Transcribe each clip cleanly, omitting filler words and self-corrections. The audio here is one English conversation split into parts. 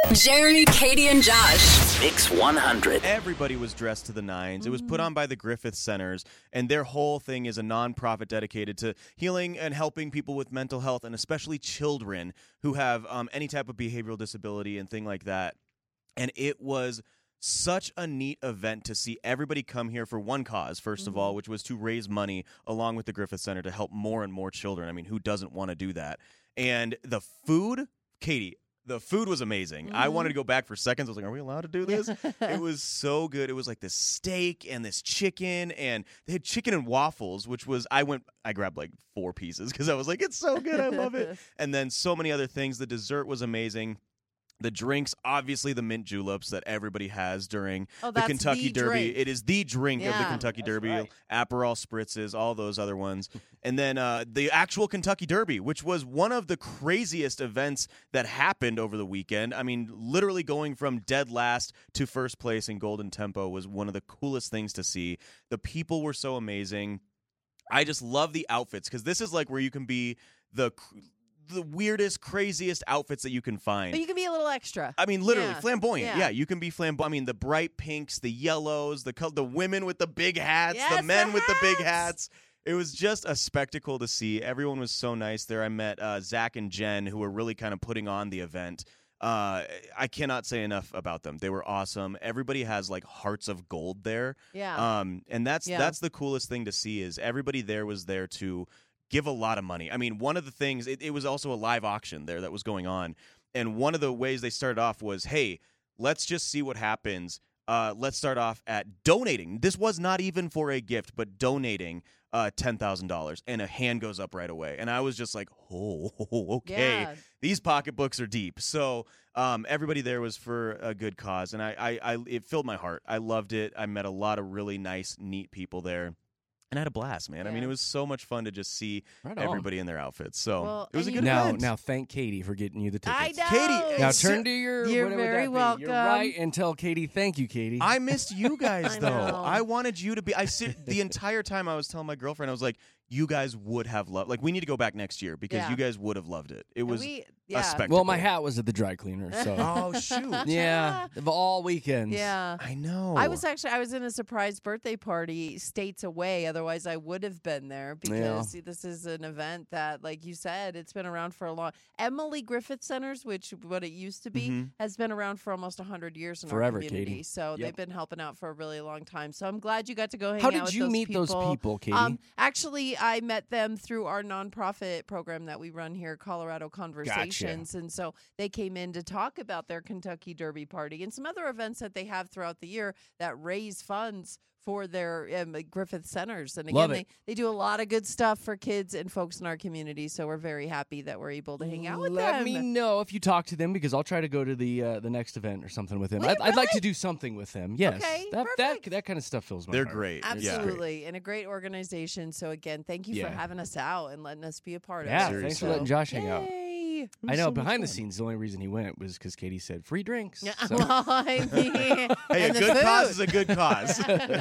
Jeremy, Katie, and Josh. Mix 100. Everybody was dressed to the nines. It was put on by the Griffith Centers, and their whole thing is a nonprofit dedicated to healing and helping people with mental health, and especially children who have any type of behavioral disability and thing like that. And it was such a neat event to see everybody come here for one cause, first of all, which was to raise money along with the Griffith Center to help more and more children. I mean, who doesn't want to do that? And the food, Katie, the food was amazing. I wanted to go back for seconds. I was like, are we allowed to do this? It was so good. It was like this steak and this chicken, and they had chicken and waffles, which was, I grabbed like 4 pieces because I was like, it's so good. I love it. And then so many other things. The dessert was amazing. The drinks, obviously the mint juleps that everybody has during the Kentucky Derby. Drink. It is the drink of the Yeah, Kentucky that's Derby. right. Aperol spritzes, all those other ones. And then the actual Kentucky Derby, which was one of the craziest events that happened over the weekend. I mean, literally going from dead last to first place in Golden Tempo was one of the coolest things to see. The people were so amazing. I just love the outfits because this is like where you can be the weirdest, craziest outfits that you can find. But you can be a little extra. I mean, literally, Yeah. flamboyant. Yeah. You can be flamboyant. I mean, the bright pinks, the yellows, the women with the big hats, Yes, the men the with the big hats. hats. It was just a spectacle to see. Everyone was so nice there. I met Zach and Jen, who were really kind of putting on the event. I cannot say enough about them. They were awesome. Everybody has like hearts of gold there. Yeah. And that's the coolest thing to see is everybody there was there to give a lot of money. I mean, one of the things, it was also a live auction there that was going on. And one of the ways they started off was, hey, let's just see what happens. Let's start off at donating. This was not even for a gift, but donating $10,000. And a hand goes up right away. And I was just like, oh, okay. Yeah. These pocketbooks are deep. So everybody there was for a good cause. And it filled my heart. I loved it. I met a lot of really nice, neat people there. And I had a blast, man. I mean, it was so much fun to just see everybody in their outfits. So it was a good event. Now, thank Katie for getting you the tickets. I know. Katie, Now turn to your. You're what would very that be? welcome. You're right, and tell Katie thank you, Katie. I missed you guys, I though. know. I wanted you to be. The entire time I was telling my girlfriend, I was like, you guys would have loved. Like, we need to go back next year because Yeah. you guys would have loved it. It was a yeah. spectacle. Well, my hat was at the dry cleaner, so Oh shoot! yeah, of all weekends. Yeah. I know. I was in a surprise birthday party states away. Otherwise, I would have been there because this is an event that, like you said, it's been around for a long. Emily Griffith Centers, which what it used to be, has been around for almost 100 years in Forever, our community. Katie. So they've been helping out for a really long time. So I'm glad you got to go hang How out did with you those meet people. those people, Katie? Actually, I met them through our nonprofit program that we run here, Colorado Conversations, and so they came in to talk about their Kentucky Derby party and some other events that they have throughout the year that raise funds for their Griffith Centers. And Love again, it. they do a lot of good stuff for kids and folks in our community. So we're very happy that we're able to hang out with Let them. me know if you talk to them because I'll try to go to the next event or something with them. Wait, I'd like really? to do something with them. Yes, Okay, that perfect. kind of stuff fills my They're heart. great. Yeah. Absolutely. And a great organization. So again, thank you for having us out and letting us be a part Yeah, of it. thanks for So, letting Josh hang out. yay. I know behind the scenes, the only reason he went was because Katie said free drinks. Yeah, So- well, I mean, Hey, and a the good cause food. is a good cause.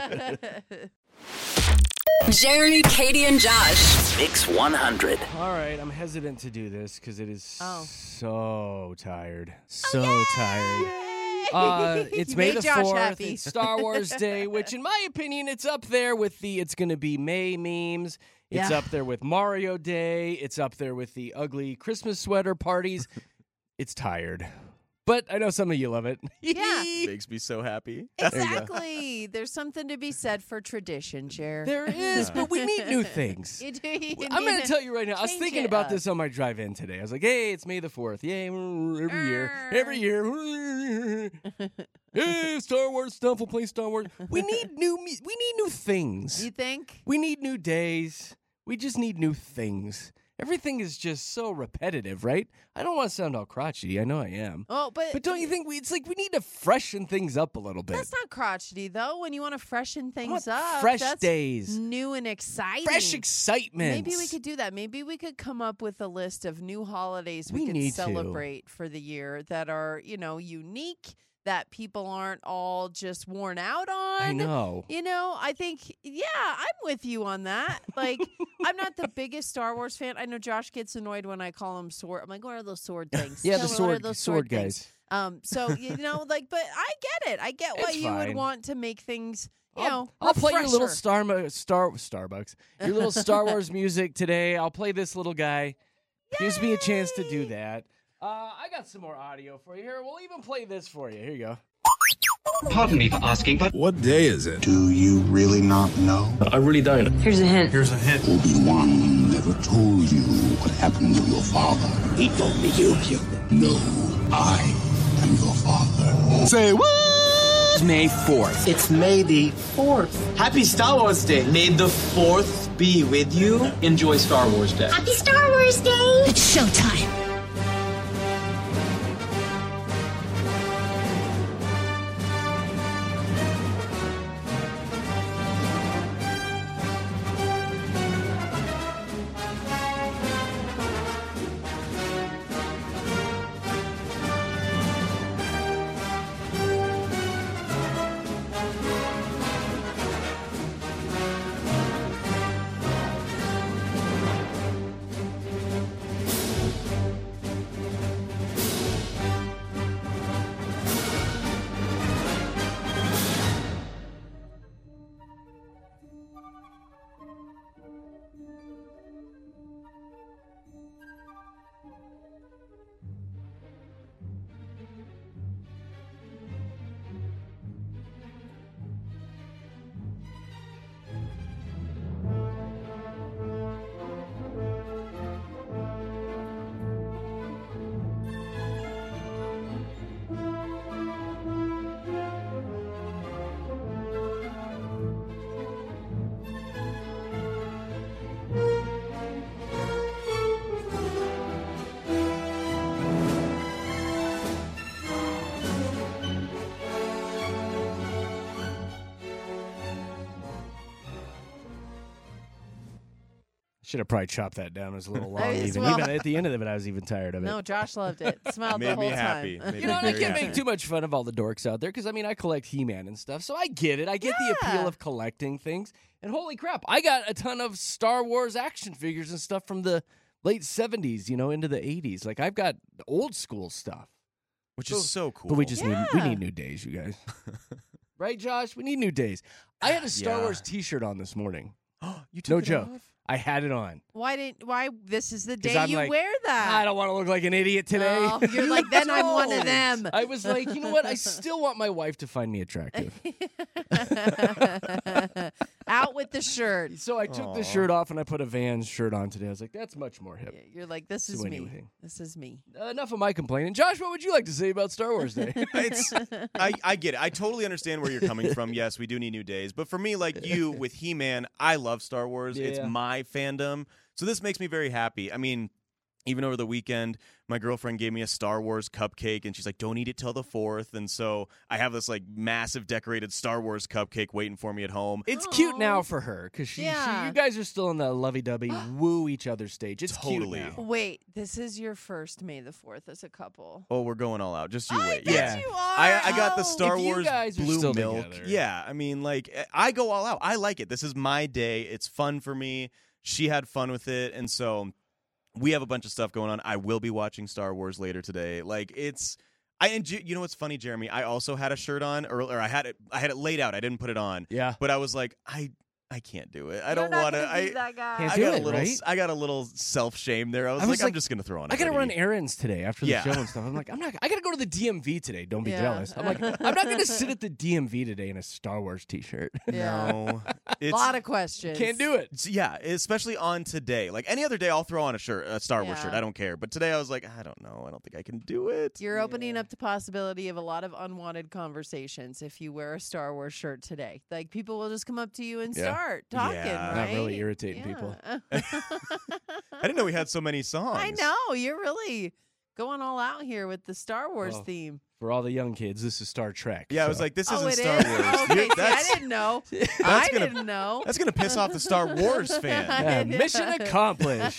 Jeremy, Katie, and Josh. Mix 100. All right, I'm hesitant to do this because it is so tired. Oh, So tired. It's You May made the Josh 4th. happy. It's Star Wars Day, which in my opinion, it's up there with it's going to be May memes. It's Yeah. up there with Mario Day. It's up there with the ugly Christmas sweater parties. It's tired. But I know some of you love it. Yeah. Makes me so happy. Exactly. There's something to be said for tradition, Jer. There is, but we need new things. You do. You I'm need going to tell you right now. I was change thinking it about up. this on my drive in today. I was like, hey, it's May the 4th. Yay, every year. Hey, Star Wars stuff. We'll play Star Wars. We need new things. You think? We need new days. We just need new things. Everything is just so repetitive, right? I don't want to sound all crotchety. I know I am. Oh, But don't you think it's like we need to freshen things up a little bit? That's not crotchety, though. When you want to freshen things want up, fresh that's days. new and exciting. Fresh excitement. Maybe we could do that. Maybe we could come up with a list of new holidays we We could need to. celebrate for the year that are, unique, that people aren't all just worn out on. I know. I think, I'm with you on that. Like, I'm not the biggest Star Wars fan. I know Josh gets annoyed when I call him sword. I'm like, what are those sword things? Yeah, Tell the me, what are sword those sword things? guys. So but I get it. I get why It's you would fine. want to make things. I'll play your little refresher. Starbucks, your little Star Wars music today. I'll play this little guy. Gives me a chance to do that. I got some more audio for you here. We'll even play this for you. Here you go. Pardon me for asking, but What day is it? Do you really not know? I really don't. Here's a hint. Obi-Wan never told you what happened to your father. He told me you killed him. No, I am your father. Say what? May 4th. It's May the 4th. Happy Star Wars Day. May the 4th be with you. Enjoy Star Wars Day. Happy Star Wars Day! It's showtime. Should have probably chopped that down. It was a little long. As Even well. at the end of it, I was even tired of it. No, Josh loved it. Smiled the Made whole me happy. time. Made You me know, and I very can't happy. make too much fun of all the dorks out there because, I collect He-Man and stuff. So I get it. I get the appeal Yeah. of collecting things. And holy crap, I got a ton of Star Wars action figures and stuff from the late 70s, into the 80s. Like, I've got old school stuff. Which is so cool. But we just Yeah. need new days, you guys. Right, Josh? We need new days. I had a Star Yeah. Wars t-shirt on this morning. You took No it joke. off? I had it on. Why this is the 'Cause day I'm you like, wear that? I don't want to look like an idiot today. Oh, you're like, then I'm one of them. I was like, you know what? I still want my wife to find me attractive. Out with the shirt. So I took the shirt off and I put a Vans shirt on today. I was like, that's much more hip. You're like, this is So me. anyway. This is me. Enough of my complaining. Josh, what would you like to say about Star Wars Day? I get it. I totally understand where you're coming from. Yes, we do need new days. But for me, like you with He-Man, I love Star Wars. It's Yeah. my fandom. So this makes me very happy. I mean, even over the weekend, my girlfriend gave me a Star Wars cupcake, and she's like, don't eat it till the 4th. And so I have this like massive decorated Star Wars cupcake waiting for me at home. It's cute now for her because Yeah. you guys are still in the lovey-dovey woo each other stage. It's Totally. cute now. Wait, this is your first May the 4th as a couple. Oh, we're going all out. Just you I wait. bet Yeah. you are. I got the Oh. Star If you Wars guys are blue still milk. together. Yeah, I mean, like I go all out. I like it. This is my day. It's fun for me. She had fun with it, and so we have a bunch of stuff going on. I will be watching Star Wars later today. Like you know what's funny, Jeremy? I also had a shirt on, or I had it laid out. I didn't put it on. Yeah. But I was like, I can't do it. I don't You're not want to. gonna be that guy. Can't I do got it, a little. right? I got a little self shame there. I was, was I'm like, just gonna throw on. I a gotta run hoodie. errands today after the Yeah. show and stuff. I'm like, I gotta go to the DMV today. Don't be Yeah. jealous. I'm like, I'm not gonna sit at the DMV today in a Star Wars t-shirt. Yeah. No, A it's lot of questions. Can't do it. Yeah, especially on today. Like any other day, I'll throw on a Star Wars Yeah. shirt. I don't care. But today, I was like, I don't know. I don't think I can do it. You're opening up the possibility of a lot of unwanted conversations if you wear a Star Wars shirt today. Like people will just come up to you and Yeah. start talking, Yeah. right? Not really irritating people. I didn't know we had so many songs. I know. You're really going all out here with the Star Wars Well, theme. For all the young kids, this is Star Trek. Yeah, I was so- like, this Oh, isn't it Star is? Wars. Okay, see, I That's, didn't know. I gonna- didn't know. that's gonna piss off the Star Wars fan. Yeah, mission accomplished.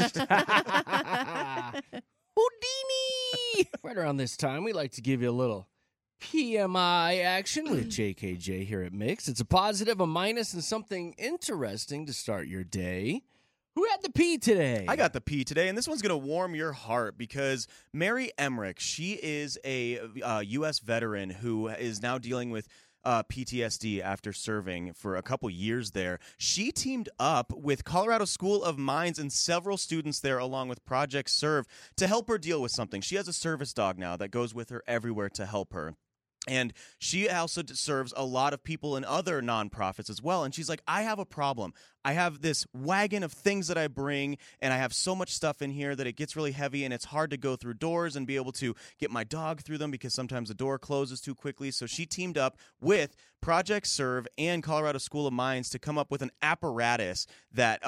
Houdini! Right around this time, we like to give you a little PMI action with JKJ here at Mix. It's a positive, a minus, and something interesting to start your day. Who had the P today? I got the P today, and this one's going to warm your heart because Mary Emmerich, she is a U.S. veteran who is now dealing with PTSD after serving for a couple years there. She teamed up with Colorado School of Mines and several students there along with Project Serve to help her deal with something. She has a service dog now that goes with her everywhere to help her. And she also serves a lot of people in other nonprofits as well. And she's like, I have a problem. I have this wagon of things that I bring, and I have so much stuff in here that it gets really heavy, and it's hard to go through doors and be able to get my dog through them because sometimes the door closes too quickly. So she teamed up with Project Serve and Colorado School of Mines to come up with an apparatus that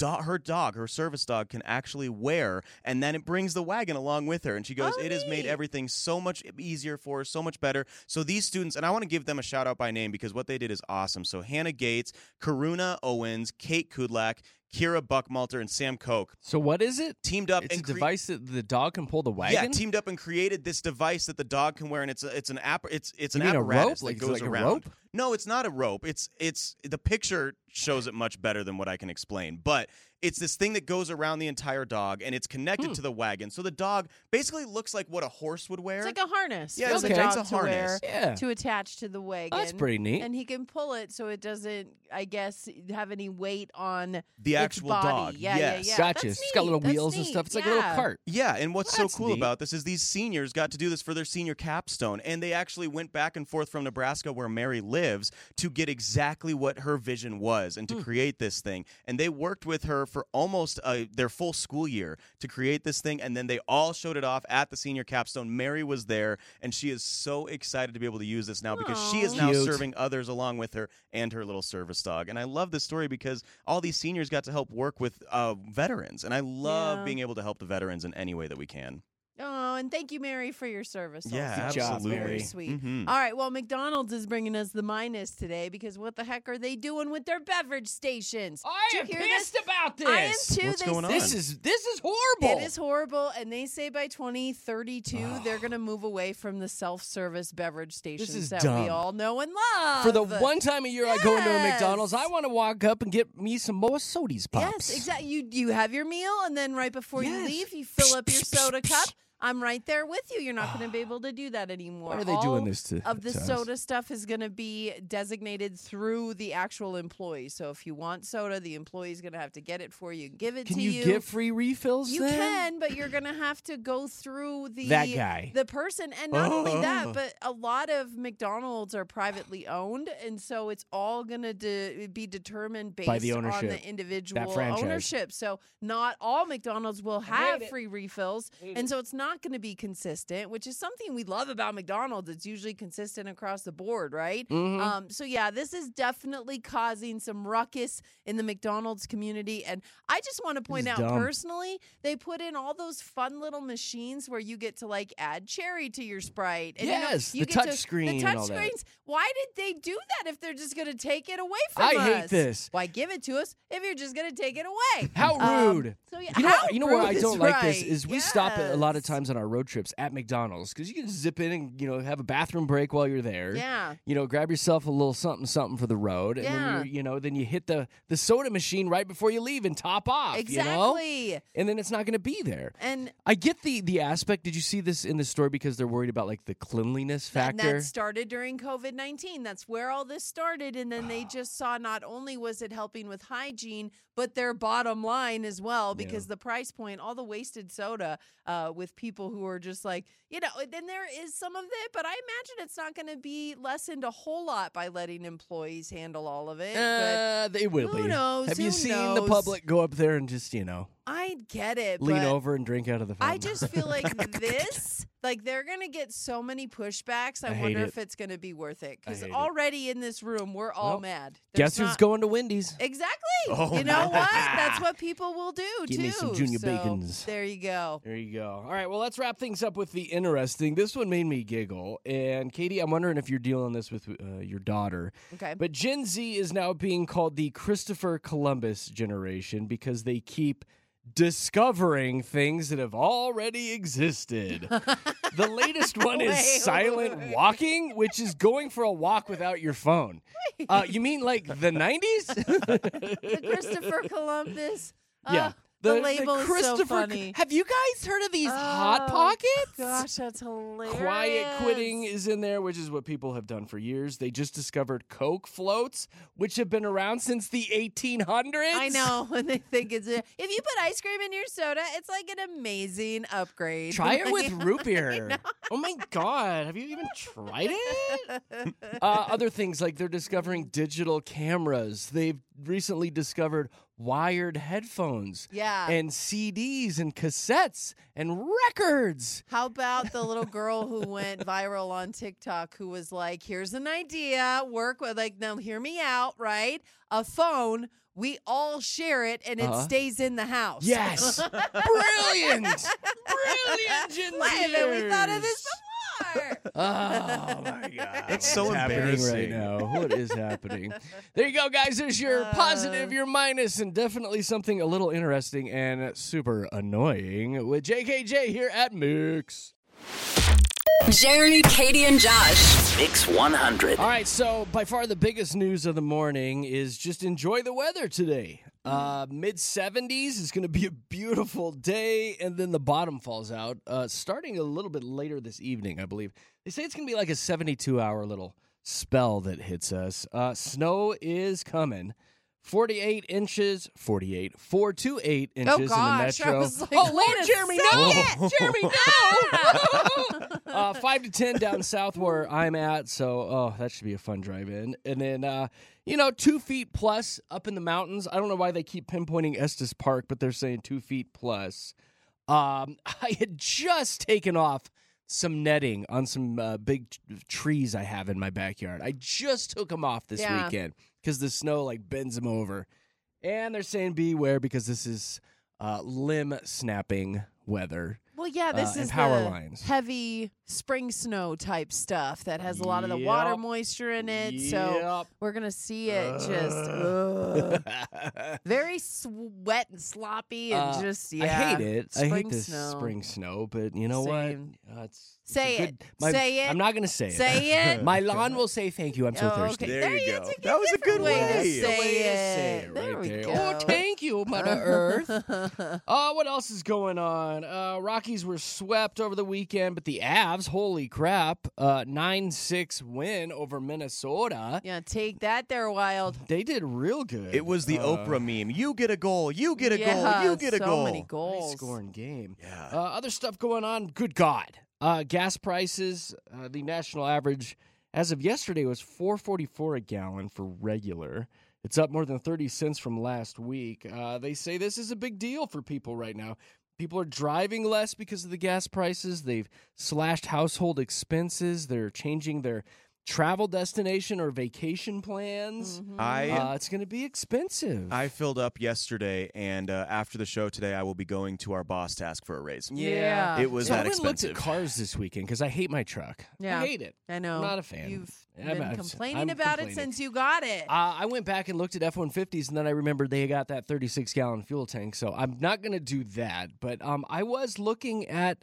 her service dog, can actually wear, and then it brings the wagon along with her. And she goes, it has made everything so much easier for her, so much better. So these students, and I want to give them a shout out by name because what they did is awesome. So Hannah Gates, Karuna Owens, Kate Kudlak, Kira Buckmalter, and Sam Koch. So what is it? Teamed up. It's and a device that the dog can pull the wagon? Yeah, teamed up and created this device that the dog can wear, and it's an apparatus a rope? that goes like around. A rope? No, it's not a rope. It's the picture shows it much better than what I can explain. But it's this thing that goes around the entire dog, and it's connected to the wagon. So the dog basically looks like what a horse would wear. It's like a harness. Yeah, for it's the a dog harness. to wear to attach to the wagon. That's pretty neat. And he can pull it so it doesn't, I guess, have any weight on the its actual body. dog. Yeah, yes. yeah. Gotcha. That's It's got little neat. wheels That's and stuff. It's neat. like a little cart. Yeah, and what's so That's cool neat. about this is these seniors got to do this for their senior capstone, and they actually went back and forth from Nebraska, where Mary lives, to get exactly what her vision was and to create this thing. And they worked with her for almost their full school year to create this thing, and then they all showed it off at the senior capstone. Mary was there, and she is so excited to be able to use this now because she is now serving others along with her and her little service dog. And I love this story because all these seniors got to help work with veterans, and I love being able to help the veterans in any way that we can. Oh, and thank you, Mary, for your service. Yeah, also. absolutely. Very sweet. Mm-hmm. All right, well, McDonald's is bringing us the minus today because what the heck are they doing with their beverage stations? I am pissed about this. I am too. What's going on? This is horrible. It is horrible, and they say by 2032 they're going to move away from the self-service beverage stations that dumb. we all know and love. For the one time a year I go into a Yes. McDonald's, I want to walk up and get me some more sodies pops. Yes, exactly. You have your meal, and then right before you leave, you fill up your soda cup. I'm right there with you. You're not going to be able to do that anymore. Why are they doing this to of the us? soda stuff is going to be designated through the actual employee. So if you want soda, the employee is going to have to get it for you and give it Can to you you. get free refills You then? can, but you're going to have to go through That guy. the person. And not only that, but a lot of McDonald's are privately owned, and so it's all going to be determined based By the on ownership. the individual That franchise. ownership. So not all McDonald's will have free refills, and so it's not going to be consistent, which is something we love about McDonald's. It's usually consistent across the board, right? So yeah, this is definitely causing some ruckus in the McDonald's community, and I just want to point out dumb. personally, they put in all those fun little machines where you get to like add cherry to your Sprite. And Yes, you the get touch to- screen The and touch all that. screens. Why did they do that if they're just going to take it away from I us? hate this. Why give it to us if you're just going to take it away? How rude. So yeah, You know where I don't like this right. is we stop a lot of Yes. times on our road trips at McDonald's because you can zip in and have a bathroom break while you're there. Yeah. Grab yourself a little something for the road, and Yeah. then then you hit the soda machine right before you leave and top off. Exactly. And then it's not going to be there. And I get the aspect. Did you see this in the story because they're worried about like the cleanliness And factor? that started during COVID-19. That's where all this started. And then they just saw not only was it helping with hygiene, but their bottom line as well, because the price point, all the wasted soda with people who are just like, then there is some of it, but I imagine it's not going to be lessened a whole lot by letting employees handle all of it. But They will who be. knows? Have you Who seen the knows? public go up there and just I get it. lean but over and drink out of the fountain? I just feel like this, they're going to get so many pushbacks. I hate wonder it. if it's going to be worth it. Because I hate it. already in this room, we're all Well, mad. Guess There's who's not- going to Wendy's? Exactly. Oh, you know what? That's what people will do, Give too. me some Junior So, Bacons. There you go. There you go. All right, well, let's wrap things up with the interesting. This one made me giggle. And, Katie, I'm wondering if you're dealing this with your daughter. Okay. But Gen Z is now being called the Christopher Columbus generation because they keep discovering things that have already existed. The latest one is Wait. silent walking, which is going for a walk without your phone. You mean like the 90s? The Christopher Columbus Yeah. The label is so Christopher- funny. Have you guys heard of these Hot Pockets? Gosh, that's hilarious. Quiet quitting is in there, which is what people have done for years. They just discovered Coke floats, which have been around since the 1800s. I know, and they think if you put ice cream in your soda, it's like an amazing upgrade. Try it with root beer. Oh my God. Have you even tried it? Other things like they're discovering digital cameras. They've recently discovered wired headphones. Yeah. And CDs and cassettes and records. How about the little girl who went viral on TikTok who was like, here's an idea, work with, like, now hear me out, right? A phone, we all share it, and it stays in the house. Yes. Brilliant. Brilliant, Ginger. Why haven't we thought of this before? Oh my God. It's so What's happening embarrassing right now. What is happening? There you go, guys. There's your positive, your minus, and definitely something a little interesting and super annoying with JKJ here at Mix. Jeremy, Katie, and Josh. Mix 100. All right, so by far the biggest news of the morning is just enjoy the weather today. Mid-70s is going to be a beautiful day, and then the bottom falls out starting a little bit later this evening, I believe. They say it's going to be like a 72-hour little spell that hits us. Snow is coming. 48 inches, 428 inches in the metro. I was like, Lord, Jeremy, no! Jeremy, no! 5 to 10 down south where I'm at, so that should be a fun drive in. And then, 2 feet plus up in the mountains. I don't know why they keep pinpointing Estes Park, but they're saying 2 feet plus. I had just taken off some netting on some big trees I have in my backyard. I just took them off this weekend because the snow bends them over. And they're saying beware because this is limb snapping weather. Well, yeah, this is power the lines. heavy spring snow type stuff that has a lot of the water moisture in it. So we're going to see it just very wet and sloppy and just, I hate it. I hate spring this snow. spring snow, but you know Same. what? Say it. Say it. I'm not going to say it. Say it. My lawn will say thank you. I'm so thirsty. Okay. There you go. That's That was a good way to way. say it. Right There we there. go. Oh, thank you, Mother Earth. What else is going on? Rockies were swept over the weekend, but the Avs, holy crap, 9-6 win over Minnesota. Yeah, take that there, Wild. They did real good. It was the Oprah meme. You get a goal. You get a goal. You get a goal. So many goals. Nice scoring game. Yeah. Other stuff going on. Good God. Gas prices, the national average as of yesterday was $4.44 a gallon for regular. It's up more than 30 cents from last week. They say this is a big deal for people right now. People are driving less because of the gas prices. They've slashed household expenses. They're changing their travel destination or vacation plans. Mm-hmm. It's going to be expensive. I filled up yesterday, and after the show today, I will be going to our boss to ask for a raise. Yeah. It was So I that went and looked expensive. at cars this weekend because I hate my truck. Yeah. I hate it. I know. I'm not a fan. You've I'm been complaining about it since you got it. I went back and looked at F-150s, and then I remembered they got that 36-gallon fuel tank, so I'm not going to do that. But I was looking at,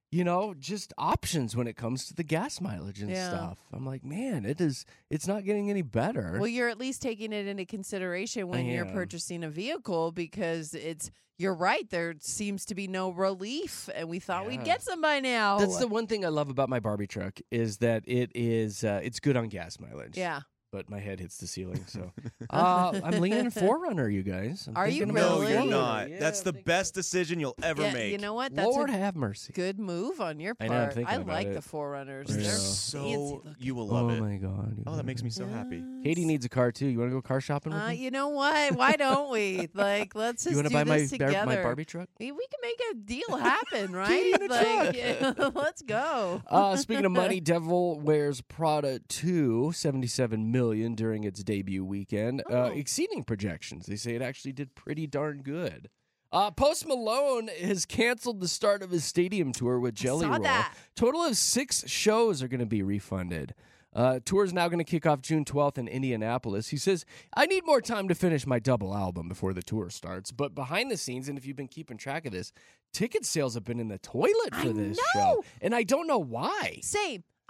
just options when it comes to the gas mileage and stuff. I'm like, man, it's not getting any better. Well, you're at least taking it into consideration when you're purchasing a vehicle because you're right. There seems to be no relief, and we thought we'd get some by now. That's the one thing I love about my Barbie truck is that it's good on gas mileage. Yeah. But my head hits the ceiling, so I'm leaning 4Runner, you guys. Are you thinking about No, really? you're 4Runner. not. Yeah, That's the best decision you'll ever Yeah, make. you know what? That's Lord a have mercy. good move on your I part. know, I'm thinking about like it. the 4Runners. Yeah. They're So fancy looking. you will love Oh it. my God. Oh, that makes me so happy. Katie needs a car too. You want to go car shopping with me? You know what? Why don't we? Let's just You want to do buy this together. my Barbie truck? We can make a deal happen, right? Katie in a truck. Let's go. Speaking of money, Devil Wears Prada 2, $77 million during its debut weekend, exceeding projections. They say it actually did pretty darn good. Post Malone has canceled the start of his stadium tour with Jelly saw Roll. that. Total of 6 shows are going to be refunded. Tour is now going to kick off June 12th in Indianapolis. He says, I need more time to finish my double album before the tour starts. But behind the scenes, and if you've been keeping track of this, ticket sales have been in the toilet for this show. And I don't know why. Same.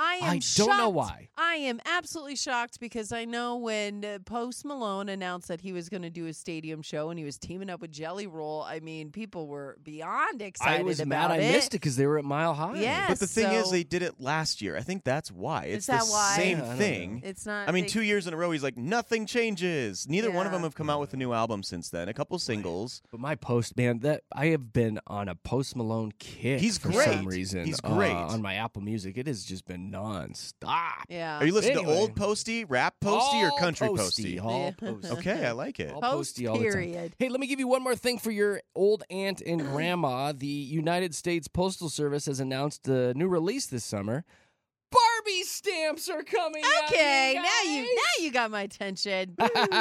I don't know why. I am absolutely shocked because I know when Post Malone announced that he was going to do a stadium show and he was teaming up with Jelly Roll, I mean, people were beyond excited about it. I was mad I missed it because they were at Mile High. Yes, but the thing is, they did it last year. I think that's why. It's the same thing. It's not. I mean, 2 years in a row, he's like, nothing changes. Neither one of them have come out with a new album since then. A couple singles. But my Post, man, that I have been on a Post Malone kick. He's for great. some reason. He's great. On my Apple Music, it has just been nonstop. Yeah. Are you listening to old Posty, rap Posty, or country Posty? All Posty. Okay, I like it. All Post Posty all the time. period. Hey, let me give you one more thing for your old aunt and grandma. The United States Postal Service has announced a new release this summer. Barbie stamps are coming out. Okay, you now you got my attention.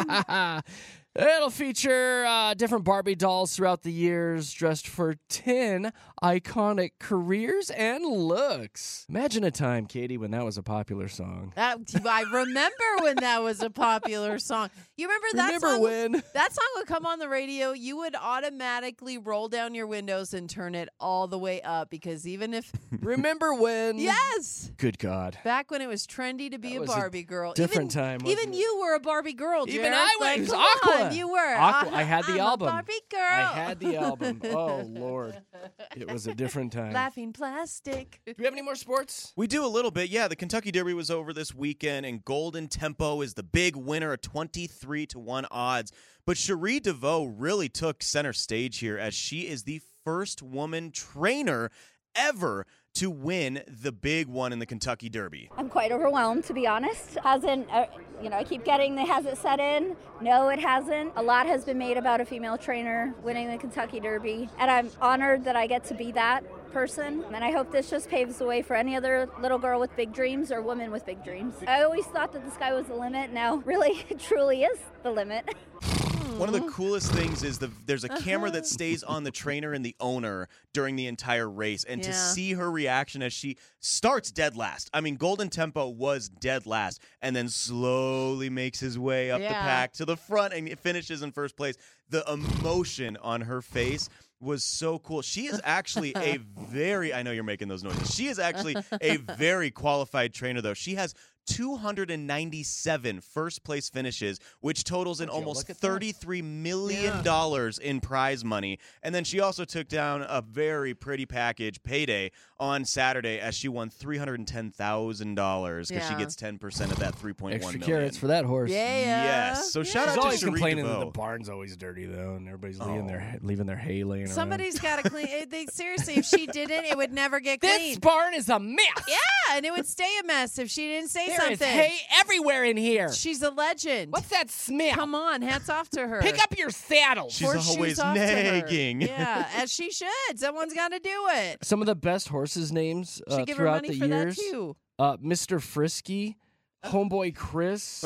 It'll feature different Barbie dolls throughout the years, dressed for 10 iconic careers and looks. Imagine a time, Katie, when that was a popular song. I remember when that was a popular song. You remember that song? When? That song would come on the radio, you would automatically roll down your windows and turn it all the way up because even if... Remember when? Yes! Good God. Back when it was trendy to be a was a Barbie girl. different time, wasn't Even it? you were a Barbie girl, Jared. Even I was. Like, It was come Aqua. on, you were. Aqua. I had the I'm album. A Barbie girl. I had the album. Oh, Lord. It was a different time. Laughing plastic. Do we have any more sports? We do a little bit. Yeah, the Kentucky Derby was over this weekend, and Golden Tempo is the big winner at 23-1 odds. But Cherie DeVoe really took center stage here as she is the first woman trainer ever to win the big one in the Kentucky Derby. I'm quite overwhelmed, to be honest. I keep getting the has it set in? No, it hasn't. A lot has been made about a female trainer winning the Kentucky Derby, and I'm honored that I get to be that person, and I hope this just paves the way for any other little girl with big dreams or woman with big dreams. I always thought that the sky was the limit. Now, really, it truly is the limit. One of the coolest things is there's a camera that stays on the trainer and the owner during the entire race, and to see her reaction as she starts dead last. I mean, Golden Tempo was dead last and then slowly makes his way up the pack to the front and finishes in first place. The emotion on her face was so cool. She is actually I know you're making those noises. She is actually a very qualified trainer, though. She has 297 first-place finishes, which totals in almost $33 million in prize money. And then she also took down a very pretty package payday on Saturday as she won $310,000 because she gets 10% of that $3.1 million. Extra carrots for that horse. Yes. So shout She's out to always Cherie complaining DeVoe. that the barn's always dirty, though, and everybody's leaving their hay laying around. Somebody's got to clean it. Seriously, if she didn't, it would never get cleaned. This barn is a mess. Yeah, and it would stay a mess if she didn't say something. There is hay everywhere in here. She's a legend. What's that smell? Come on, hats off to her. Pick up your saddle. She's always nagging. Yeah, as she should. Someone's got to do it. Some of the best horses' names Should give her throughout money the for years. that too. Mr. Frisky, Homeboy Chris.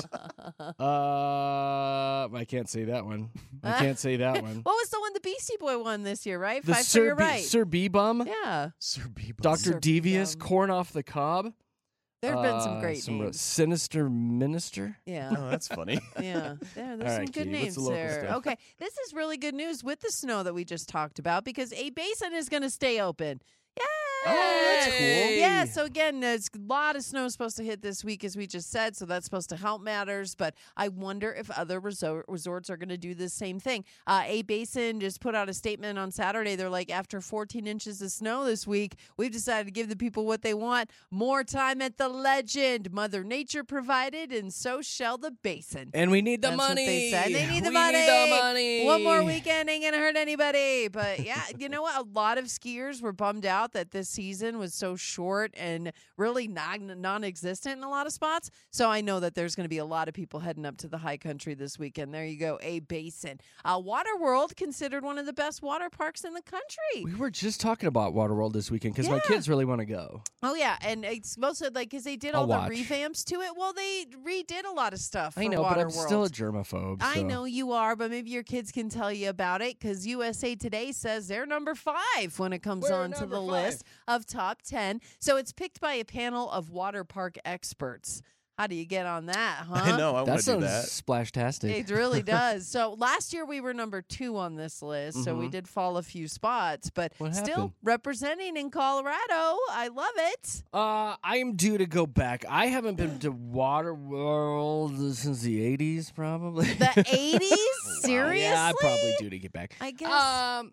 I can't say that one. I can't say that one. What was the one the Beastie Boy won this year, right? The Five for your right. Sir B-Bum. Yeah. Sir B-Bum. Dr. Sir Devious, B-Bum. Corn Off the Cob. There have been some great names. Sinister Minister. Yeah. Oh, that's funny. Yeah, there's All some right, good Katie, what's names the local there. stuff? Okay, this is really good news with the snow that we just talked about because A Basin is going to stay open. Yay! Oh, that's cool. Yeah, so again, there's a lot of snow supposed to hit this week, as we just said, so that's supposed to help matters, but I wonder if other resorts are going to do the same thing. A Basin just put out a statement on Saturday. They're like, after 14 inches of snow this week, we've decided to give the people what they want, more time at the Legend. Mother Nature provided, and so shall the Basin. And we need the That's money. what they said. They need the We money. need the money. One more weekend ain't gonna hurt anybody. But yeah, you know what? A lot of skiers were bummed out that this season was so short and really non-existent in a lot of spots. So I know that there's going to be a lot of people heading up to the high country this weekend. There you go, A Basin. Waterworld, considered one of the best water parks in the country. We were just talking about Waterworld this weekend because my kids really want to go. Oh yeah, and it's mostly like because they did all I'll the watch. revamps to it. Well, they redid a lot of stuff. I for know, but I'm Waterworld. still a germaphobe. I so. know you are, but maybe your kids can tell you about it because USA Today says they're number 5 when it comes We're on to number the 5. list of top 10. So it's picked by a panel of water park experts. How do you get on that, huh? I know. I want That to do sounds that. splashtastic. It really does. So last year we were number 2 on this list, so we did fall a few spots, but What still happened? representing in Colorado. I love it. I am due to go back. I haven't been to Waterworld since the 80s, probably. The 80s? Seriously? Yeah, I'm probably due to get back. I guess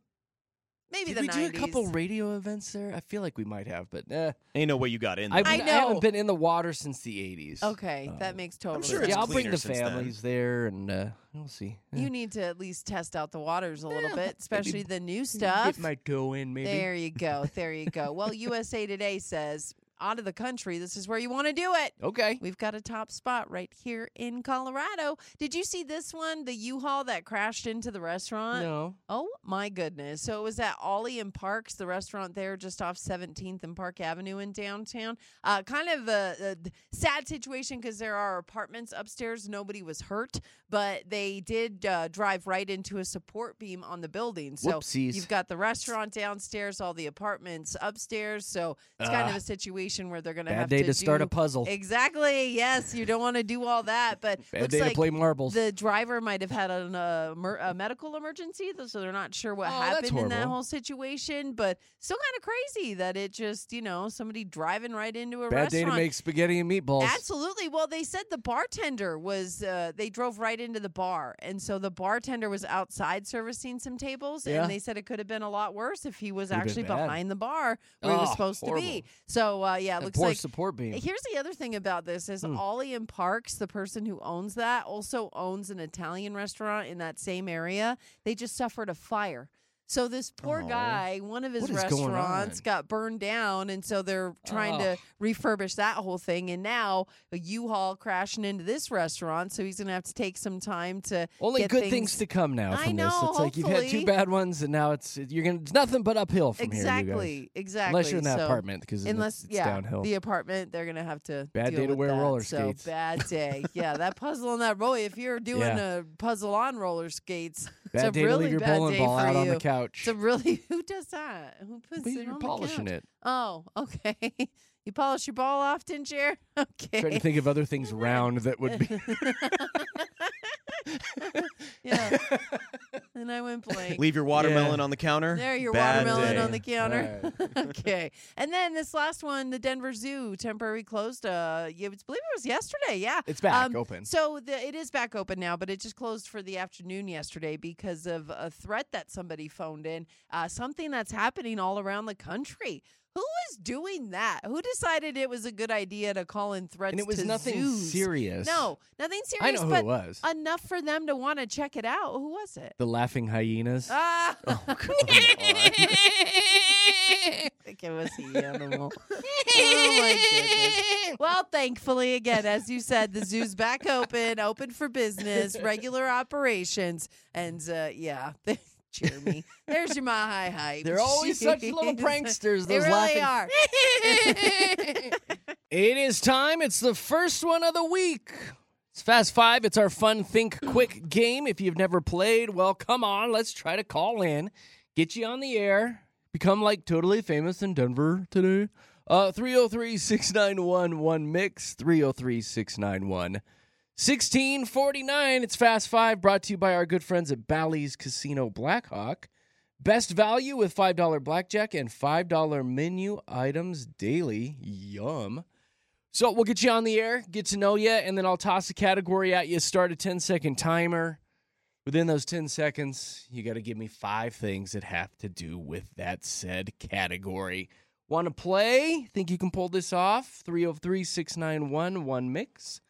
maybe Did the we 90s. do a couple radio events there? I feel like we might have, but Ain't no way you got in. I there. know. haven't been in the water since the 80s. Okay, that makes total sure sense. it's Yeah, I'll bring cleaner the since then. families there, and we'll see. You need to at least test out the waters a little Yeah, bit, especially the new Get stuff. my toe in, maybe. There you go. There you go. Well, USA Today says, out of the country, this is where you want to do it. Okay. We've got a top spot right here in Colorado. Did you see this one? The U-Haul that crashed into the restaurant? No. Oh, my goodness. So it was at Ollie and Parks, the restaurant there just off 17th and Park Avenue in downtown. Kind of a sad situation because there are apartments upstairs. Nobody was hurt, but they did drive right into a support beam on the building. So Whoopsies. you've got the restaurant downstairs, all the apartments upstairs. So it's kind of a situation where they're going to Bad have day to to start do- a puzzle. Exactly. Yes, you don't want to do all that, but Bad looks day like to play marbles. the driver might have had a medical emergency, so they're not sure what Oh, that's happened in that horrible. whole situation. But still kind of crazy that it just, somebody driving right into a Bad day restaurant. to make spaghetti and meatballs. Absolutely. Well, they said the bartender was, they drove right into the bar. And so the bartender was outside servicing some tables. Yeah. And they said it could have been a lot worse if he was Could've been actually bad. behind the bar where he was Oh, supposed horrible. to be. So, yeah, it That looks poor like. support beam. Here's the other thing about this is Ollie and Parks, the person who owns that, also owns an Italian restaurant in that same area. They just suffered a fire. So this poor guy, one of his What is going restaurants on? got burned down, and so they're trying to refurbish that whole thing. And now a U-Haul crashing into this restaurant, so he's going to have to take some time to Only get good things to come now I from this. know, It's like you've had hopefully. 2 bad ones, and now it's nothing but uphill from here. You guys. Exactly. Unless you're in that So apartment, because unless it's downhill. the apartment, they're gonna have to Bad deal day to with wear that. roller So skates. bad day. Yeah, that puzzle on that roller. If you're doing Yeah. a puzzle on roller skates, it's Bad a day really to leave your bad bowling day ball for out you. on the couch. It's a really who does that? Who puts But it you're on polishing the couch? it. Oh, okay. You polish your ball often, Jer? Okay. Trying to think of other things round that would be. Yeah. And I went blank. Leave your watermelon on the counter. There, your Bad watermelon day. on the counter. Okay. And then this last one, the Denver Zoo, temporarily closed. I believe it was yesterday. Yeah. It's back open. So it is back open now, but it just closed for the afternoon yesterday because of a threat that somebody phoned in, something that's happening all around the country. Who is doing that? Who decided it was a good idea to call in threats And it was to nothing zoos? serious. No, nothing serious. I know who but it was. enough for them to want to check it out. Who was it? The laughing hyenas. Ah. Oh, come on. I think it was the animal. Oh my goodness. Well, thankfully, again, as you said, the zoo's back open for business, regular operations, and yeah. Jeremy, there's your my high hype. They're always such little pranksters. They Those really laughing. are. It is time. It's the first one of the week. It's Fast Five. It's our fun Think Quick game. If you've never played, well, come on. Let's try to call in, get you on the air, become like totally famous in Denver today. 303-691-1MIX, 303-691-1649. It's Fast Five, brought to you by our good friends at Bally's Casino Blackhawk. Best value with $5 blackjack and $5 menu items daily. Yum. So we'll get you on the air, get to know you, and then I'll toss a category at you, start a 10-second timer. Within those 10 seconds, you got to give me 5 things that have to do with that said category. Want to play? Think you can pull this off? 303-691-1MIX.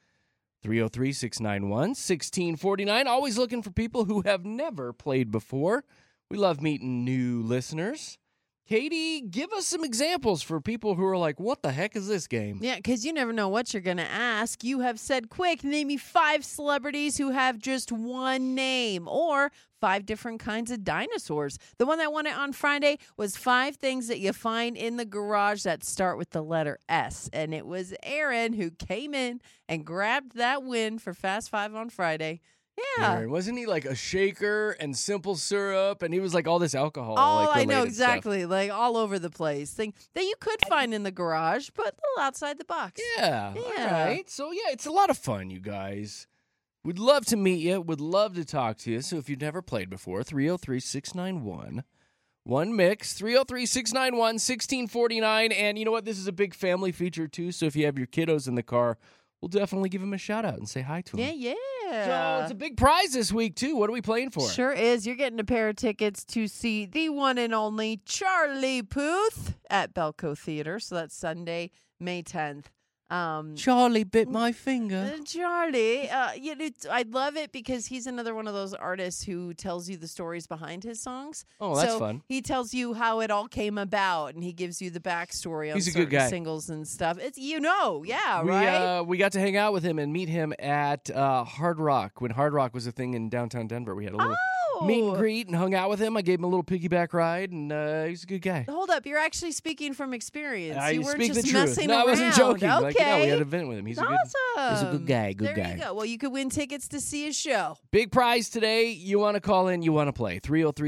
303-691-1649. Always looking for people who have never played before. We love meeting new listeners. Katie, give us some examples for people who are like, what the heck is this game? Yeah, because you never know what you're going to ask. You have said, quick, name me 5 celebrities who have just one name, or 5 different kinds of dinosaurs. The one that won it on Friday was 5 things that you find in the garage that start with the letter S. And it was Aaron who came in and grabbed that win for Fast Five on Friday. Yeah. Aaron. Wasn't he like a shaker and simple syrup? And he was like all this alcohol. Oh, like, I know related exactly. Like all over the place. Thing that you could find in the garage, but a little outside the box. Stuff. Yeah. Yeah. All right. So, yeah, it's a lot of fun, you guys. We'd love to meet you. Would love to talk to you. So if you've never played before, 303-691. One mix, 303-691-1649. And you know what? This is a big family feature, too. So if you have your kiddos in the car, we'll definitely give them a shout out and say hi to them. Yeah. So it's a big prize this week, too. What are we playing for? Sure is. You're getting a pair of tickets to see the one and only Charlie Puth at Belco Theater. So that's Sunday, May 10th. Charlie bit my finger. Charlie, I love it because he's another one of those artists who tells you the stories behind his songs. Oh, that's so fun. He tells you how it all came about, and he gives you the backstory on He's a certain good guy. singles and stuff. It's right? We got to hang out with him and meet him at Hard Rock when Hard Rock was a thing in downtown Denver. We had a little meet and greet and hung out with him. I gave him a little piggyback ride, and he's a good guy. Hold up, you're actually speaking from experience. You weren't speak just the truth. messing No, around. I wasn't joking. Okay. Like, no, we had an event with him. He's awesome. He's a good guy. Good there guy. you go. Well, you could win tickets to see his show. Big prize today. You want to call in, you want to play.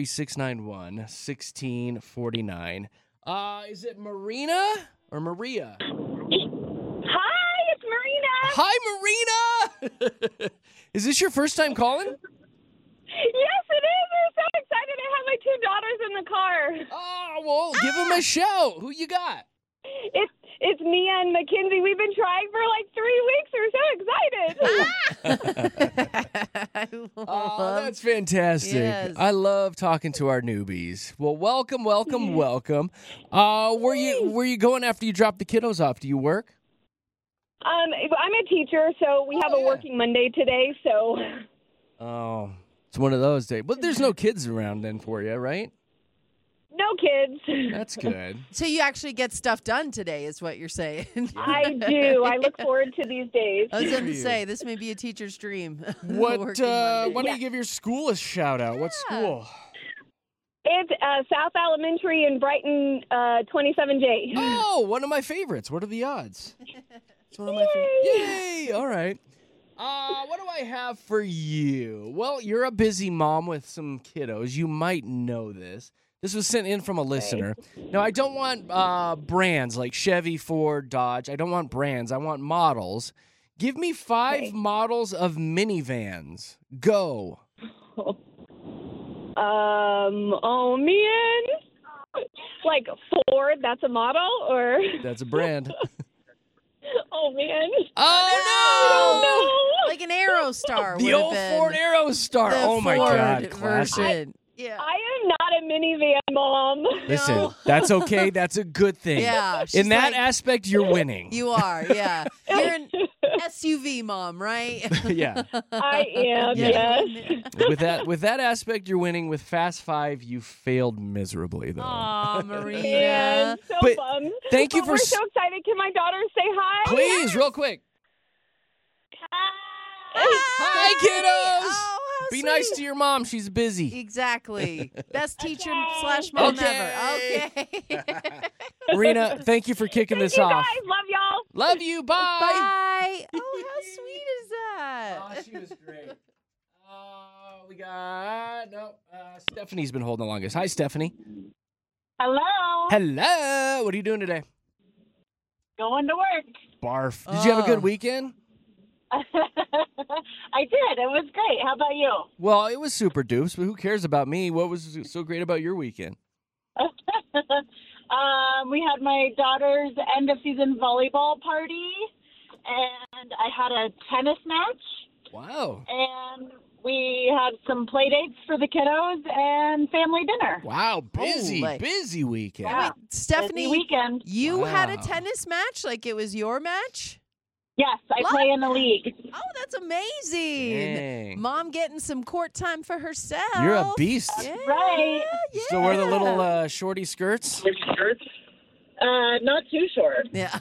303-691-1649. Is it Marina or Maria? Hi, it's Marina. Hi, Marina. Is this your first time calling? Yes, it is. We're so excited. I have my two daughters in the car. Oh, well, give them a shout. Who you got? It's Mia and Mackenzie. We've been trying for like 3 weeks. We're so excited. Oh, that's fantastic. Yes. I love talking to our newbies. Well, welcome. Where you going after you drop the kiddos off? Do you work? I'm a teacher, so we have a working Monday today. So. Oh, it's one of those days. But there's no kids around then for you, right? No kids. That's good. So you actually get stuff done today, is what you're saying. I do. I look forward to these days. I was going to say, this may be a teacher's dream. Why Working don't Monday. you give your school a shout out? What school? It's South Elementary in Brighton, 27J. Oh, one of my favorites. What are the odds? It's one of my favorites. Yay! All right. What do I have for you? Well, you're a busy mom with some kiddos. You might know this. This was sent in from a listener. Now, I don't want brands like Chevy, Ford, Dodge. I don't want brands. I want models. Give me 5 models of minivans. Go. Oh, man. Like Ford, that's a model, or? That's a brand. Oh, man. Oh, no! Like an Aerostar. The old Ford Aerostar. The Oh, my Ford God. Classic. version. Yeah. I am not a minivan mom. Listen, that's okay. That's a good thing. Yeah. In that aspect, you're winning. You are, yeah. You're an SUV mom, right? Yeah. I am, yes. With that aspect, you're winning. With Fast 5, you failed miserably, though. Aw, Marina. Man, so But bummed. thank you But for we're so excited. Can my daughters say hi? Please, real quick. Hi, kiddos. Oh, how Be sweet. nice to your mom. She's busy. Exactly. Best teacher / mom ever. Okay. Marina, thank you for kicking this You off. guys, love y'all. Love you. Bye. Bye. Oh, how sweet is that? Oh, she was great. We got Stephanie's been holding the longest. Hi, Stephanie. Hello. Hello. What are you doing today? Going to work. Barf. Did you have a good weekend? I did. It was great. How about you? Well, it was super dupes, but who cares about me? What was so great about your weekend? We had my daughter's end of season volleyball party, and I had a tennis match. Wow. And we had some play dates for the kiddos and family dinner. Wow, busy weekend. Yeah. Wait, Stephanie, Busy weekend. you had a Wow. tennis match? Like it was your match? Yes, I play in the league. Oh, that's amazing. Dang. Mom getting some court time for herself. You're a beast. Yeah, Right. You still wear the little shorty skirts? Not too short. Yeah.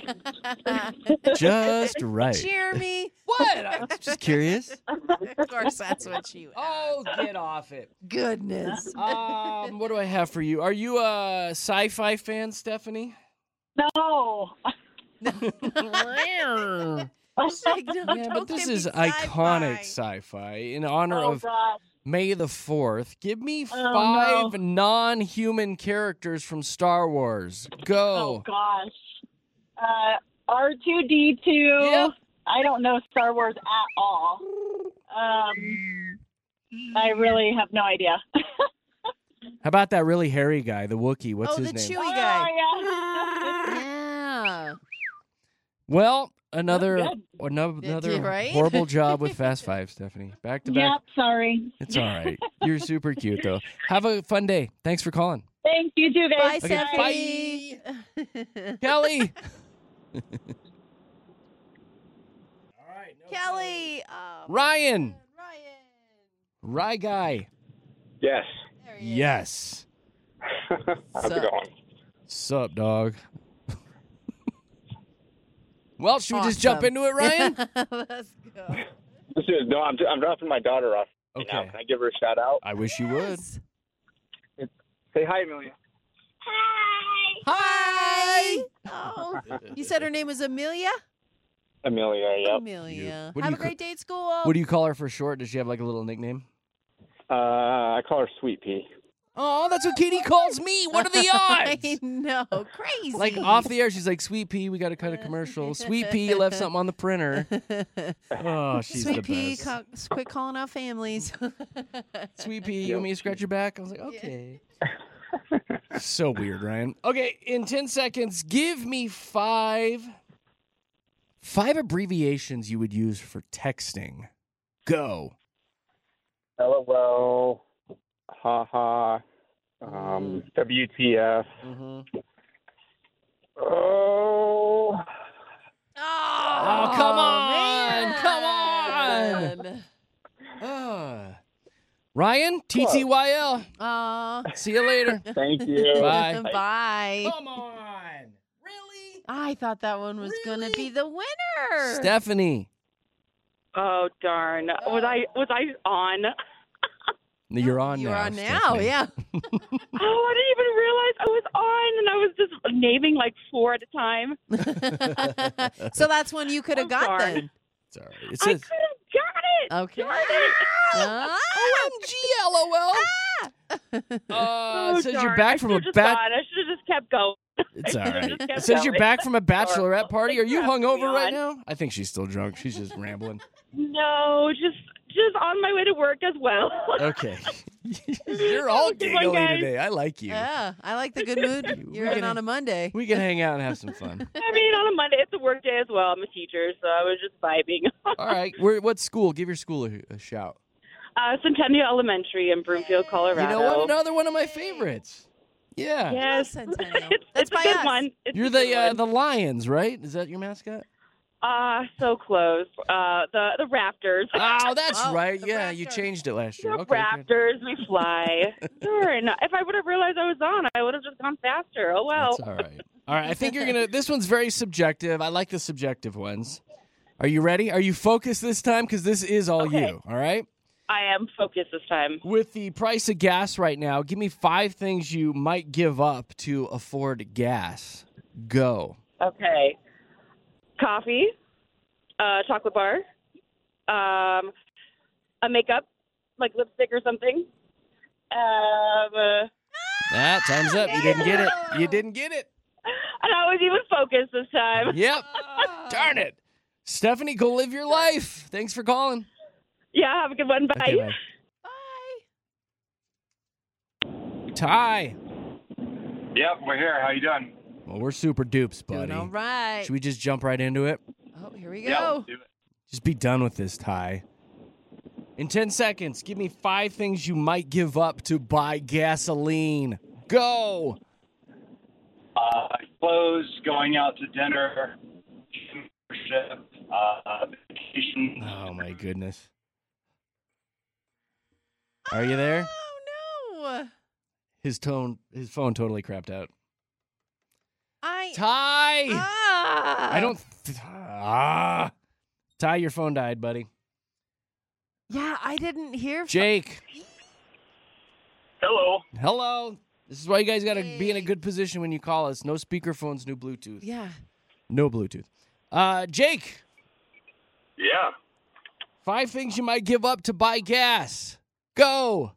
Just right. Jeremy. What? I'm just curious. Of course, that's what you Oh, get off it. Goodness. What do I have for you? Are you a sci-fi fan, Stephanie? No. Like, no, Yeah, don't but this give is me iconic sci-fi. sci-fi in honor Oh, of gosh. May the 4th. Give me Oh, 5 non-human characters from Star Wars. Go. Oh, gosh. R2-D2. Yep. I don't know Star Wars at all. I really have no idea. How about that really hairy guy, the Wookiee? What's Oh, his the name? Chewie guy. Oh, yeah. Yeah. Well, another Yeah, right? horrible job with Fast Five, Stephanie. Back to back. Yep, sorry. It's all right. You're super cute, though. Have a fun day. Thanks for calling. Thank you, too, Bye, guys. Stephanie. Kelly. Kelly. Oh, Ryan. Ryan. Rye guy. Yes. There he is. Yes. How's it going? Sup, dog? Well, should we just jump into it, Ryan? Let's go. No, I'm dropping my daughter off right now. Okay. Can I give her a shout out? I wish you would. Say hi, Amelia. Hi. Oh, you said her name was Amelia? Amelia, yep. Amelia. What do Have you a great day at school. What do you call her for short? Does she have like a little nickname? I call her Sweet Pea. Oh, that's what Katie calls me. What are the odds? I know. Crazy. Like off the air, she's like, Sweet Pea, we got to cut a commercial. Sweet Pea, you left something on the printer. Oh, she's Sweet the Pea, best. quit calling out families. Sweet Pea, you want me to scratch your back? I was like, okay. So weird, Ryan. Okay, in 10 seconds, give me five abbreviations you would use for texting. Go. LOL. Haha. WTF. Oh. Oh, come on. man. Come on. Ryan, TTYL. See you later. Thank you. Bye. Bye. Come on. Really? I thought that one was going to be the winner. Stephanie. Oh darn! Was I on? You're on You're now. on now, Stephanie. yeah. Oh, I didn't even realize I was on, and I was just naming like 4 at a time. So that's one you could have got darn. then. It's all right. It I says, could have got it. Okay. Darn it. OMG, LOL. Oh, It says you're darn. back I from a should've just bat. gone. I should have just kept going. It's all I should've right. just kept It says you're going. back from a bachelorette party. Are you Thanks for having hungover me right on. now? I think she's still drunk. She's just rambling. No, just on my way to work as well. Okay. You're all Good one, giggly guys. today. I like you. Yeah, I like the good mood you're in on a Monday. We can hang out and have some fun. I mean, on a Monday, it's a work day as well. I'm a teacher, so I was just vibing. All right. What school? Give your school a shout. Centennial Elementary in Broomfield, Colorado. You know what? Another one of my favorites. Yeah. Yes. Centennial. It's a good one. It's You're a good one. the Lions, right? Is that your mascot? So close. The Raptors. Oh, that's right. Yeah, you changed it last year. The Okay. Raptors, we fly. Darn. If I would have realized I was on, I would have just gone faster. Oh, well. That's all right. All right. I think you're going to. This one's very subjective. I like the subjective ones. Are you ready? Are you focused this time? Because this is all you. All right? I am focused this time. With the price of gas right now, give me 5 things you might give up to afford gas. Go. Okay. Coffee, chocolate bar, a makeup, like lipstick or something. Time's up. You didn't get it. You didn't get it. And I was even focused this time. Yep. Darn it. Stephanie, go live your life. Thanks for calling. Yeah, have a good one. Bye. Okay, bye. Ty. Yep, we're here. How you doing? Well, we're super dupes, buddy. Doing all right. Should we just jump right into it? Oh, here we Yeah, go. let's do it. Just be done with this, Ty. In 10 seconds, give me 5 things you might give up to buy gasoline. Go. Clothes, going out to dinner, membership, vacation. Oh, my goodness. Are you there? Oh, no. His phone totally crapped out. Ty. I don't. Ty, your phone died, buddy. Yeah, I didn't hear. Jake. Hello. Hello. This is why you guys got to be in a good position when you call us. No speakerphones, no Bluetooth. Yeah. No Bluetooth. Jake. Yeah. 5 things you might give up to buy gas. Go.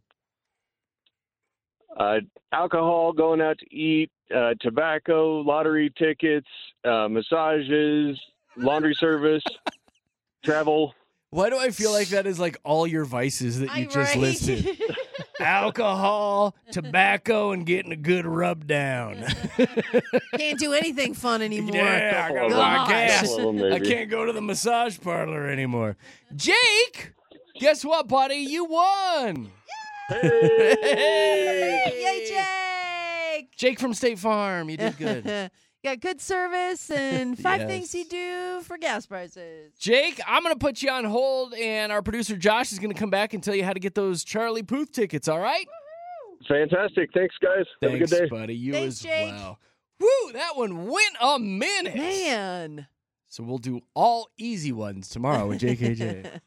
Alcohol, going out to eat, tobacco, lottery tickets, massages, laundry service, travel. Why do I feel like that is like all your vices that you just listed? Alcohol, tobacco, and getting a good rub down. Can't do anything fun anymore. Yeah, I got to buy gas. I can't go to the massage parlor anymore. Jake, guess what, buddy? You won. Yay, Jake! Jake from State Farm. You did good. Got good service and 5 things you do for gas prices. Jake, I'm going to put you on hold, and our producer Josh is going to come back and tell you how to get those Charlie Puth tickets, all right? Fantastic. Thanks, guys. Have a good day. Buddy. You Thanks, as Jake. well. Woo, that one went a minute. Man. So we'll do all easy ones tomorrow with JKJ.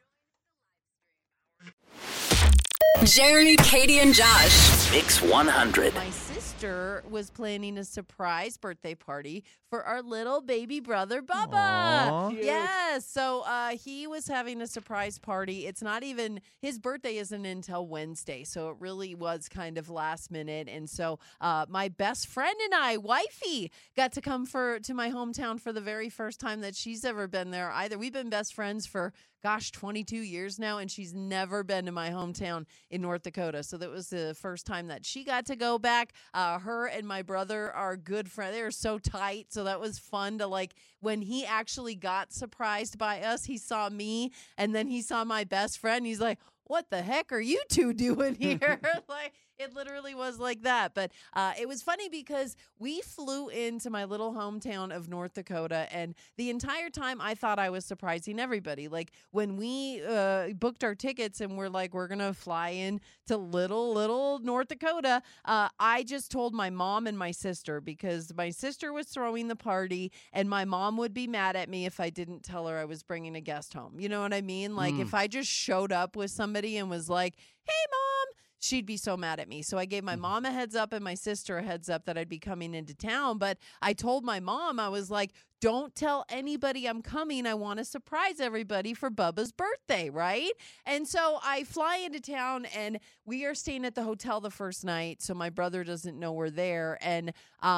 Jeremy, Katie, and Josh. Mix 100. My sister was planning a surprise birthday party for our little baby brother, Bubba. Aw. Yes. So he was having a surprise party. It's not even, his birthday isn't until Wednesday. So it really was kind of last minute. And so my best friend and I, Wifey, got to come to my hometown for the very first time that she's ever been there either. We've been best friends for 22 years now, and she's never been to my hometown in North Dakota. So that was the first time that she got to go back. Her and my brother are good friends. They're so tight. So that was fun to, like, when he actually got surprised by us, he saw me and then he saw my best friend. He's like, what the heck are you two doing here? Like, it literally was like that. But it was funny because we flew into my little hometown of North Dakota, and the entire time I thought I was surprising everybody. Like, when we booked our tickets and we're like, we're going to fly in to little North Dakota, I just told my mom and my sister, because my sister was throwing the party and my mom would be mad at me if I didn't tell her I was bringing a guest home. You know what I mean? Like, if I just showed up with somebody and was like, hey, Mom, she'd be so mad at me. So I gave my mom a heads up and my sister a heads up that I'd be coming into town. But I told my mom, I was like, don't tell anybody I'm coming. I want to surprise everybody for Bubba's birthday, right? And so I fly into town, and we are staying at the hotel the first night, so my brother doesn't know we're there. And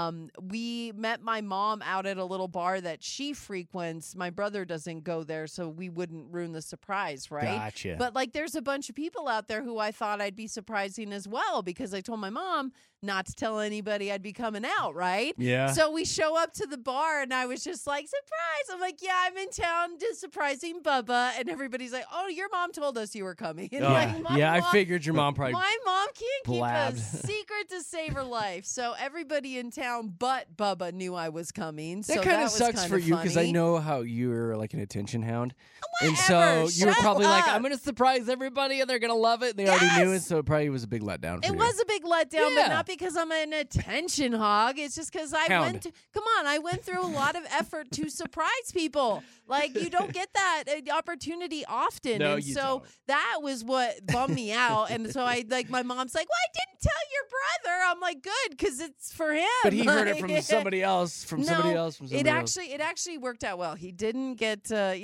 we met my mom out at a little bar that she frequents. My brother doesn't go there, so we wouldn't ruin the surprise, right? Gotcha. But, like, there's a bunch of people out there who I thought I'd be surprising as well, because I told my mom not to tell anybody I'd be coming out, right? Yeah. So we show up to the bar, and I was just like, surprise. I'm like, yeah, I'm in town just surprising Bubba. And everybody's like, oh, your mom told us you were coming. And I figured your mom probably my mom can't blabbed. keep a secret to save her life. So everybody in town but Bubba knew I was coming. That so kind that of sucks for you, because I funny. know how you're like an attention hound. Whatever, and so you were shut probably like, up. I'm going to surprise everybody and they're going to love it. And they already knew it, so it probably was a big letdown for It you. was a big letdown, Yeah. but not because I'm an attention hog. It's just because I Hound. went through a lot of effort to surprise people. Like, you don't get that opportunity often. No, and you so don't. that was what bummed me out. And so my mom's like, well, I didn't tell your brother. I'm like, good, because it's for him. But he heard it from Like, somebody else, from somebody else, from somebody else. It actually worked out well. He didn't get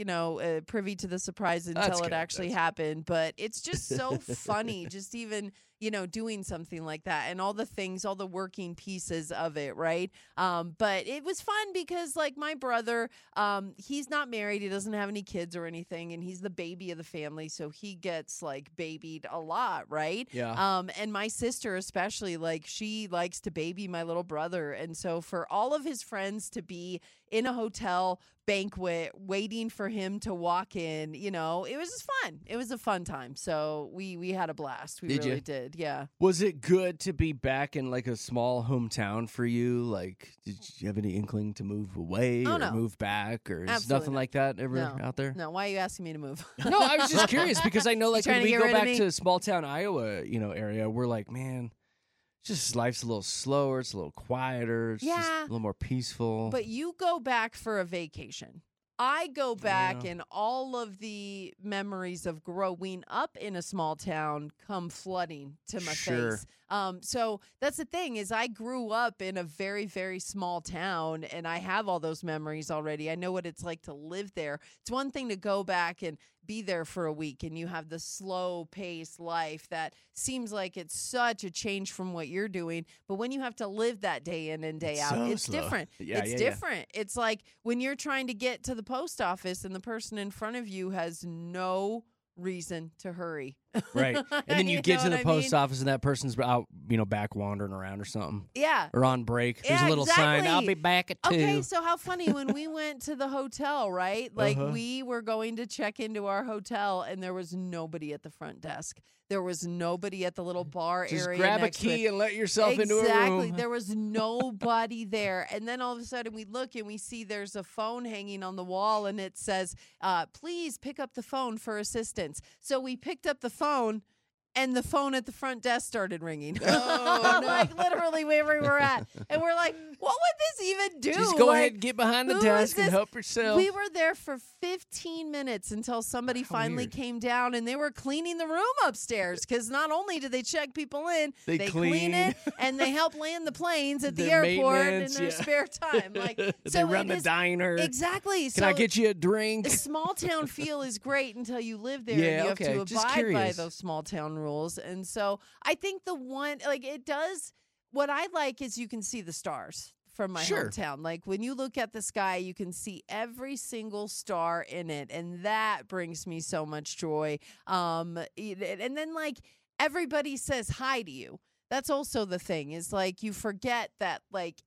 privy to the surprise until That's it good. actually happened. But it's just so funny, just even doing something like that and all the things, all the working pieces of it, right? But it was fun because, like, my brother, he's not married, he doesn't have any kids or anything, and he's the baby of the family, so he gets, like, babied a lot, right? Yeah. And my sister especially, like, she likes to baby my little brother, and so for all of his friends to be in a hotel banquet waiting for him to walk in, it was just fun. It was a fun time. So we had a blast. We Did really you? did. Yeah. Was it good to be back in like a small hometown for you? Like, did you have any inkling to move away Oh, or no. move back, or is Absolutely nothing not. like that ever No. out there? No, why are you asking me to move? No, I was just curious because I know, like, trying when to we get go rid of back me? to small town Iowa, area, we're like, man, just life's a little slower, it's a little quieter, it's just Yeah. a little more peaceful. But you go back for a vacation. I go back and all of the memories of growing up in a small town come flooding to my face. So that's the thing is I grew up in a very, very small town and I have all those memories already. I know what it's like to live there. It's one thing to go back and be there for a week and you have the slow paced life that seems like it's such a change from what you're doing. But when you have to live that day in and day out, it's different. It's different. It's like when you're trying to get to the post office and the person in front of you has no reason to hurry. Right. And then you get to the post office and that person's out, back wandering around or something. Yeah. Or on break. There's a little sign, I'll be back at 2. Okay, so how funny when we went to the hotel, right? Like we were going to check into our hotel and there was nobody at the front desk. There was nobody at the little bar area. Just grab a key and let yourself into a room. Exactly. There was nobody there. And then all of a sudden we look and we see there's a phone hanging on the wall and it says, please pick up the phone for assistance. So we picked up the phone and the phone at the front desk started ringing. Oh, no. Like literally where we were at. And we're like, what would this even do? Just go ahead and get behind the desk and help yourself. We were there for 15 minutes until somebody finally came down and they were cleaning the room upstairs because not only do they check people in, they clean it and they help land the planes at the airport in their spare time. Like they run the diner. Exactly. Can I get you a drink? The small town feel is great until you live there and you have to abide by those small town rules. And so I think the one, it does, what I like is you can see the stars from my hometown. Like when you look at the sky, you can see every single star in it. And that brings me so much joy. And then everybody says hi to you. That's also the thing is you forget that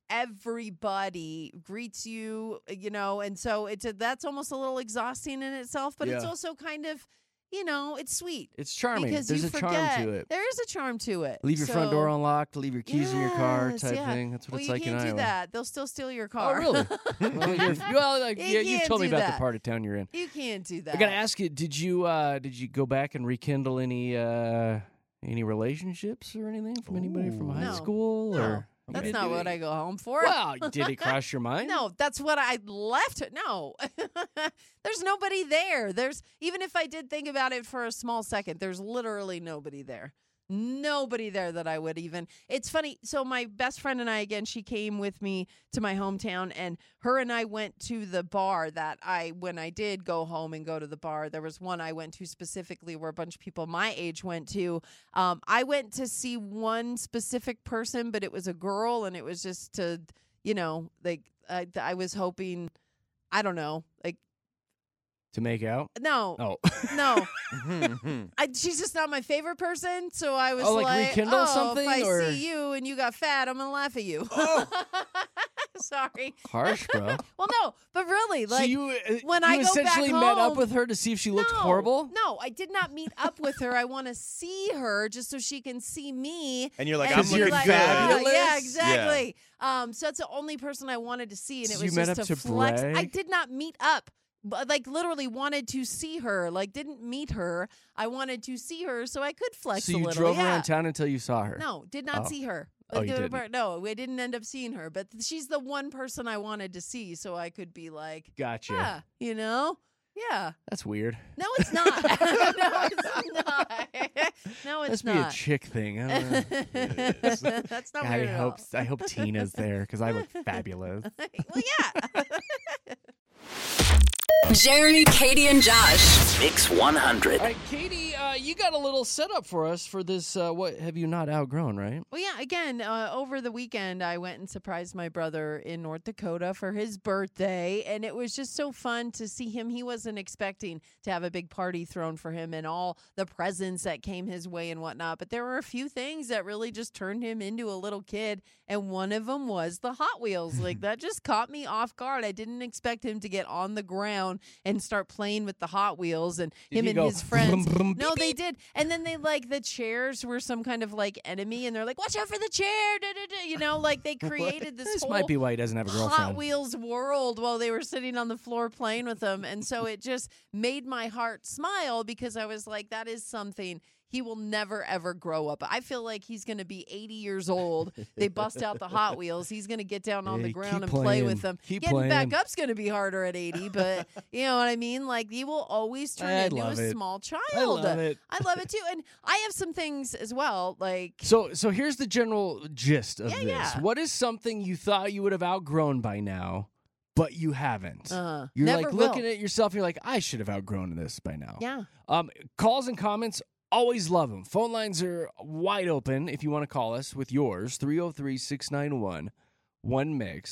everybody greets you, and so that's almost a little exhausting in itself, but it's also kind of, it's sweet. It's charming. Because There's a charm to it. There is a charm to it. Leave your front door unlocked, leave your keys in your car type thing. That's what it's like in Iowa. You can't do that. They'll still steal your car. Oh, really? You told me about the part of town you're in. You can't do that. I got to ask you, did you go back and rekindle any relationships or anything from anybody from high school? No. Or that's not what I go home for. Well, did it cross your mind? No, that's what I left. No, there's nobody there. Even if I did think about it for a small second, there's literally nobody there. Nobody there that I would even. It's funny. So my best friend and I, again, she came with me to my hometown, and her and I went to the bar when I did go home and go to the bar, there was one I went to specifically where a bunch of people my age went to. I went to see one specific person, but it was a girl, and it was just to, I was hoping, I don't know, to make out? No. Oh. No. She's just not my favorite person, so I was rekindle something? If I see you and you got fat, I'm going to laugh at you. Oh. Sorry. Harsh, bro. Well, no, but really, so you when I go back essentially home, met up with her to see if she looked horrible? No, I did not meet up with her. I want to see her just so she can see me. And you're like, I'm looking good. Yeah, exactly. Yeah. So that's the only person I wanted to see, and it was just to flex. Brag? I did not meet up. Literally wanted to see her, didn't meet her. I wanted to see her so I could flex a little. So you drove around town until you saw her? No, did not see her. Oh, you didn't? No, I didn't end up seeing her. But she's the one person I wanted to see so I could be like, gotcha. Yeah, yeah. That's weird. No, it's not. No, it's not. No, it's Must not. be a chick thing. I don't know. That's not weird at all. I hope Tina's there because I look fabulous. Well, yeah. Jeremy, Katie, and Josh. Mix 100. All right, Katie, you got a little setup for us for this. What have you not outgrown, right? Well, yeah. Again, over the weekend, I went and surprised my brother in North Dakota for his birthday, and it was just so fun to see him. He wasn't expecting to have a big party thrown for him and all the presents that came his way and whatnot. But there were a few things that really just turned him into a little kid, and one of them was the Hot Wheels. That just caught me off guard. I didn't expect him to get on the ground and start playing with the Hot Wheels, and him and his friends. Brum, no, they did. And then they the chairs were some kind of enemy, and they're like, watch out for the chair. Da, da, da. They created this whole might be why he doesn't have a girlfriend. Hot Wheels world while they were sitting on the floor playing with them. And so it just made my heart smile because I was like, that is something he will never, ever grow up. I feel like he's going to be 80 years old. They bust out the Hot Wheels. He's going to get down on the ground and play with them. Getting back up's going to be harder at 80, but you know what I mean? Like, he will always turn into a small child. I love it. I love it too. And I have some things as well. Like, So here's the general gist of this. Yeah. What is something you thought you would have outgrown by now, but you haven't? You're never like will. looking at yourself, you're like, I should have outgrown this by now. Yeah. Calls and comments, always love them. Phone lines are wide open if you want to call us with yours. 303-691-1MIX.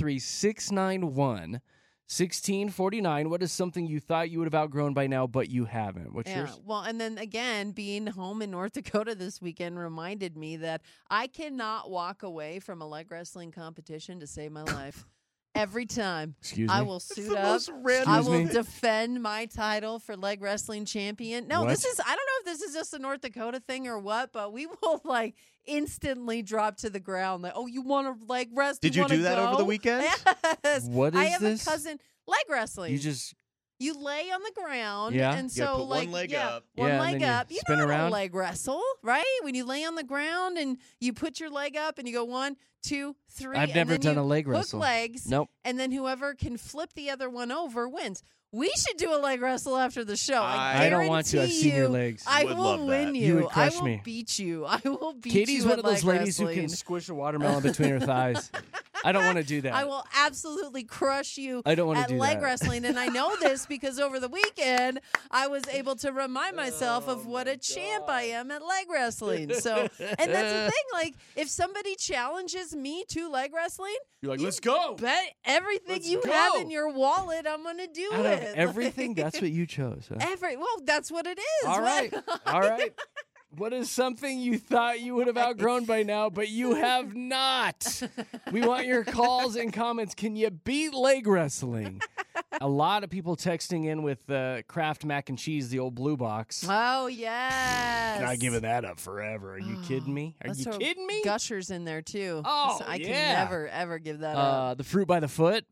303-691-1649. What is something you thought you would have outgrown by now, but you haven't? What's yours? Well, and then again, being home in North Dakota this weekend reminded me that I cannot walk away from a leg wrestling competition to save my life. Every time. Excuse I me? will suit up. I will defend my title for leg wrestling champion. No, What? I don't know if this is just a North Dakota thing or what, but we will like instantly drop to the ground. Like, oh, you want to leg wrestle? Did you do that over the weekend? Yes. What I is have this? a cousin. Leg wrestling. You lay on the ground, Yeah. and You gotta so put like one leg up. one Yeah, and leg then you up. You spin know how to around. leg wrestle, right? When you lay on the ground and you put your leg up and you go 1, 2, 3. I've and never then done you a leg hook wrestle. legs. Nope. And then whoever can flip the other one over wins. We should do a leg wrestle after the show. I don't want to. I've guarantee seen your you, legs. I Would will love win that. you. You would crush I will me. beat you. I will beat Katie's you one at of those leg ladies who can wrestling. squish a watermelon between her thighs. I don't want to do that. I will absolutely crush you I don't wanna at do leg that. wrestling. And I know this because over the weekend, I was able to remind myself of what a champ I am at leg wrestling. So, and that's the thing. Like, if somebody challenges me to leg wrestling, You're like, let's go. bet everything Let's you go. have in your wallet, I'm going to do Out of it. everything, that's what you chose. Huh? Well, that's what it is. All right. What? All right. What is something you thought you would have outgrown by now, but you have not? We want your calls and comments. Can you beat leg wrestling? A lot of people texting in with Kraft mac and cheese, the old blue box. Oh, yes. Not giving that up forever. Are you kidding me? Are Let's you throw kidding me? Gushers in there, too. Oh, So I can yeah. never, ever give that up. The fruit by the foot.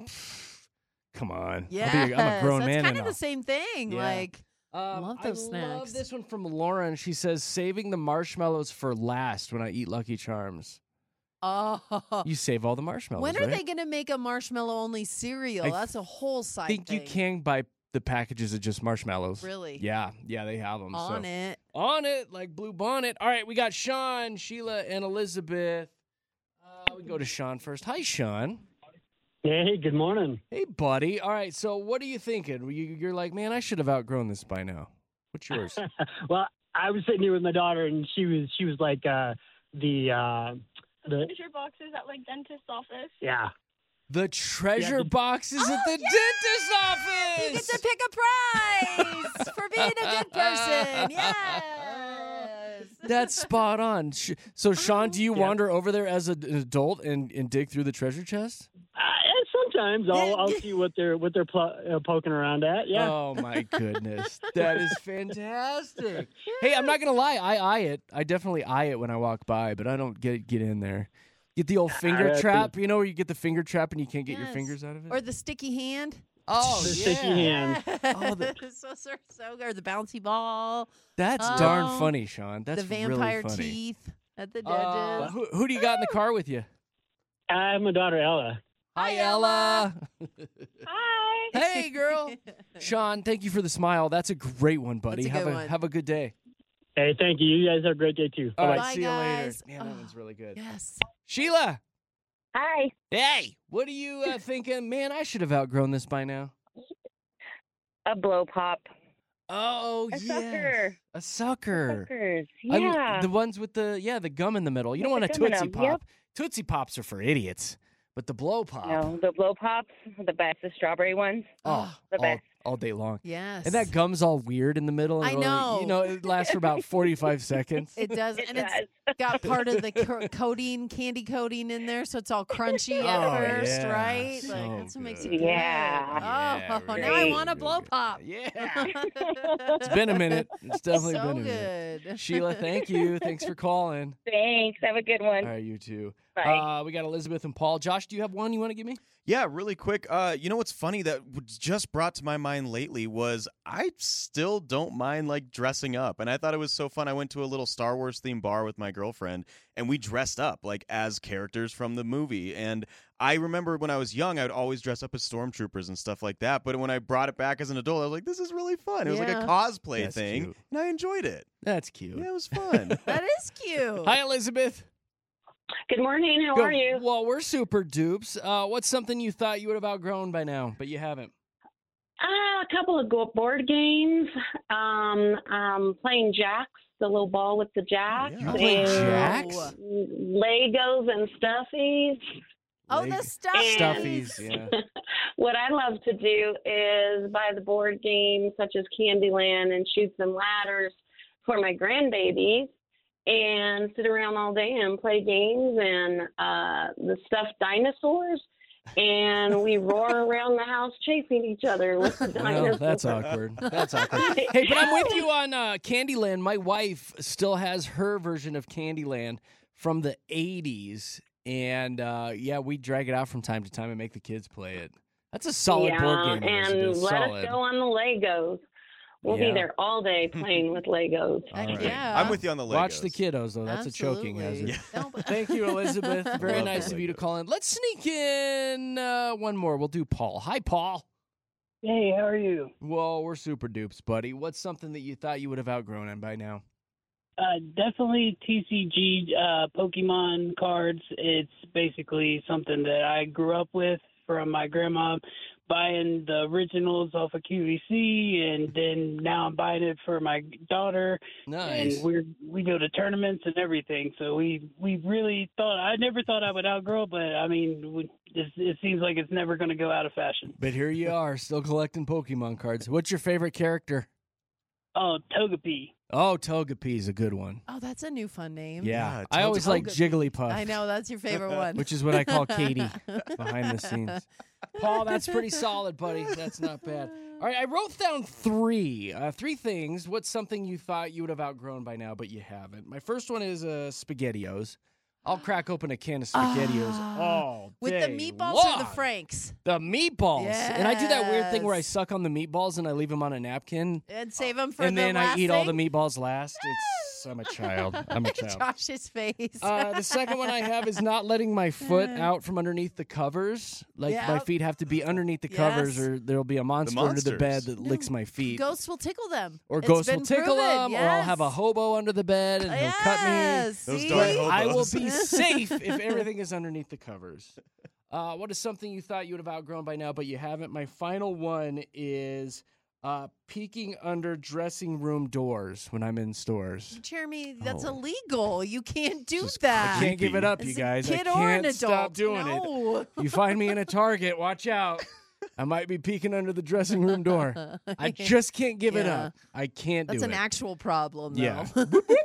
Come on. Yeah, I'm a grown that's man kind and of all. the same thing. Yeah. Like, love those I snacks. love this one from Lauren. She says, saving the marshmallows for last when I eat Lucky Charms. Oh, You save all the marshmallows, when are right? they going to make a marshmallow-only cereal? I That's a whole side I think you thing. can buy the packages of just marshmallows. Really? Yeah, they have them. On it. On it, like Blue Bonnet. All right, we got Sean, Sheila, and Elizabeth. We go to Sean first. Hi, Sean. Hey, good morning. Hey, buddy. All right, so what are you thinking? You're like, man, I should have outgrown this by now. What's yours? Well, I was sitting here with my daughter, and she was like the treasure boxes at like dentist's office. yeah. The treasure boxes at the dentist's office. You get to pick a prize for being a good person. Yes. That's spot on. So, Sean, do you wander over there as an adult and dig through the treasure chest? Sometimes I'll see what they're poking around at. Yeah. Oh my goodness, that is fantastic. Hey, I'm not gonna lie, I eye it. I definitely eye it when I walk by, but I don't get in there. Get the old finger trap, you know, where you get the finger trap and you can't get your fingers out of it. Or the sticky hand. Oh, the sticky hand. Oh, so good. Or the bouncy ball. That's darn funny, Sean. That's the vampire really funny. teeth at the dentist. Who do you got in the car with you? I have my daughter Ella. Hi, Ella. Hi. Hey, girl. Sean, thank you for the smile. That's a great one, buddy. That's a good one. Have a good day. Hey, thank you. You guys have a great day too. All Bye-bye. right, see you later. guys. Man, that one's really good. Yes. Sheila. Hi. Hey, what are you thinking? Man, I should have outgrown this by now. A blow pop. Oh, A yes. sucker. A sucker. Suckers. I Yeah. the ones with the gum in the middle. You don't want a the gum in Tootsie them, Pop. yep. Tootsie Pops are for idiots. But the blow pop. No, the blow pops, the best, the strawberry ones. Oh, the best. all day long. Yes. And that gum's all weird in the middle. And I it only- know. You know, it lasts for about 45 seconons. It does. It And does. it's got part of the coating, candy coating in there, so it's all crunchy at Oh, first, yeah. right? So Like, that's what makes it good. good. Yeah. Yeah, Oh, now I really, want a really blow good. pop. Yeah. It's been a minute. It's definitely so been a minute. good. Sheila, thank you. Thanks for calling. Thanks. Have a good one. All right, you too. Bye. We got Elizabeth and Paul. Josh, do you have one you want to give me? Yeah, really quick. You know what's funny that just brought to my mind mine lately was I still don't mind like dressing up. And I thought it was so fun. I went to a little Star Wars themed bar with my girlfriend and we dressed up like as characters from the movie. And I remember when I was young, I would always dress up as stormtroopers and stuff like that. But when I brought it back as an adult, I was like, this is really fun. It was like a cosplay thing. Cute. And I enjoyed it. That's cute. Yeah, it was fun. That is cute. Hi, Elizabeth. Good morning. How are you? Well, we're super dupes. What's something you thought you would have outgrown by now, but you haven't? A couple of board games. Playing jacks, the little ball with the jacks. You play jacks? Legos and stuffies. Oh, the stuffies. Stuffies, yeah. What I love to do is buy the board games such as Candyland and Chutes and Ladders for my grandbabies and sit around all day and play games and the stuffed dinosaurs. And we roar around the house chasing each other with the dinosaurs. That's awkward. That's awkward. Hey, but I'm with you on Candyland. My wife still has her version of Candyland from the 80s. And, we drag it out from time to time and make the kids play it. That's a solid board game. And let us go on the Legos. We'll be there all day playing with Legos. Right. Yeah. I'm with you on the Legos. Watch the kiddos, though. That's a choking hazard. Yeah. Thank you, Elizabeth. Very nice of you to call in. Let's sneak in one more. We'll do Paul. Hi, Paul. Hey, how are you? Well, we're super dupes, buddy. What's something that you thought you would have outgrown and by now? Definitely TCG Pokemon cards. It's basically something that I grew up with from my grandma buying the originals off of QVC, and then now I'm buying it for my daughter. Nice. And we go to tournaments and everything. So we really thought, I never thought I would outgrow, but I mean, it seems like it's never going to go out of fashion. But here you are, still collecting Pokemon cards. What's your favorite character? Oh, Togepi. Oh, Togepi is a good one. Oh, that's a new fun name. Yeah, I always like Jigglypuff. I know, that's your favorite one. Which is what I call Katie behind the scenes. Paul, that's pretty solid, buddy. That's not bad. All right, I wrote down three things. What's something you thought you would have outgrown by now, but you haven't? My first one is SpaghettiOs. I'll crack open a can of SpaghettiOs all day with the meatballs long. or the Franks? The meatballs. Yes. And I do that weird thing where I suck on the meatballs and I leave them on a napkin. And save them for and the then last I eat thing? all the meatballs last. I'm a child. I'm a child. Josh's face. The second one I have is not letting my foot out from underneath the covers. Like my feet have to be underneath the covers, or there'll be a monster under the bed that licks my feet. Ghosts will tickle them. Or It's ghosts been will tickle proven, them, or I'll have a hobo under the bed and he'll cut me. Those darn hobos. I will be safe if everything is underneath the covers. What is something you thought you would have outgrown by now, but you haven't? My final one is peeking under dressing room doors when I'm in stores. Jeremy, that's illegal. You can't do that. I can't give it up, you As a guys. kid I or an can't adult. stop doing No. it. You find me in a Target, watch out. I might be peeking under the dressing room door. I just can't give it up. I can't do it. That's an actual problem, though. Yeah.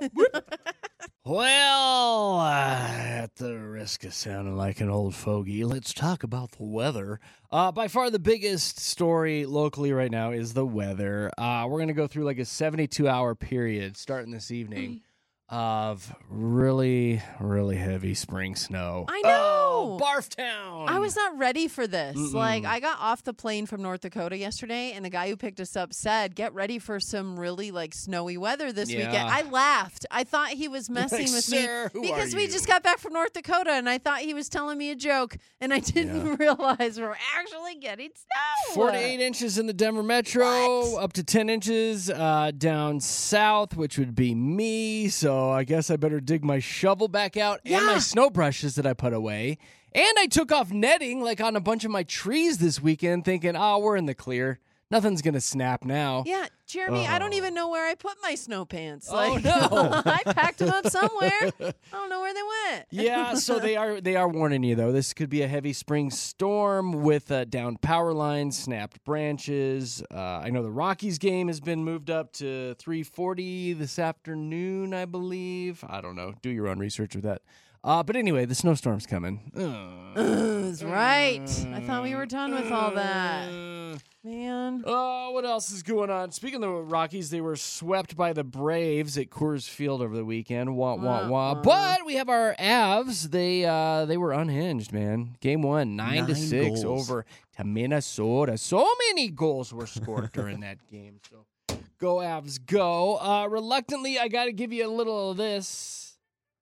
Well, at the risk of sounding like an old fogey, let's talk about the weather. By far the biggest story locally right now is the weather. We're going to go through like a 72-hour period starting this evening of really, really heavy spring snow. I know. Oh, Barftown. I was not ready for this. Like, I got off the plane from North Dakota yesterday, and the guy who picked us up said, get ready for some really, like, snowy weather this weekend. I laughed. I thought he was messing with Sir, me who because are we you? just got back from North Dakota, and I thought he was telling me a joke, and I didn't realize we're actually getting snow. 48 inches in the Denver metro, up to 10 inches down south, which would be me. So I guess I better dig my shovel back out and my snow brushes that I put away. And I took off netting like on a bunch of my trees this weekend thinking, we're in the clear. Nothing's going to snap now. Yeah, Jeremy, I don't even know where I put my snow pants. Oh, Like, no. I packed them up somewhere. I don't know where they went. Yeah, so they are warning you, though. This could be a heavy spring storm with downed power lines, snapped branches. I know the Rockies game has been moved up to 3:40 this afternoon, I believe. I don't know. Do your own research with that. But anyway, the snowstorm's coming. That's right. I thought we were done with all that. Man. What else is going on? Speaking of the Rockies, they were swept by the Braves at Coors Field over the weekend. Wah, wah, wah. But we have our Avs. They were unhinged, man. Game 1, 9-6 over to Minnesota. So many goals were scored during that game. So go Avs, go. Reluctantly, I got to give you a little of this.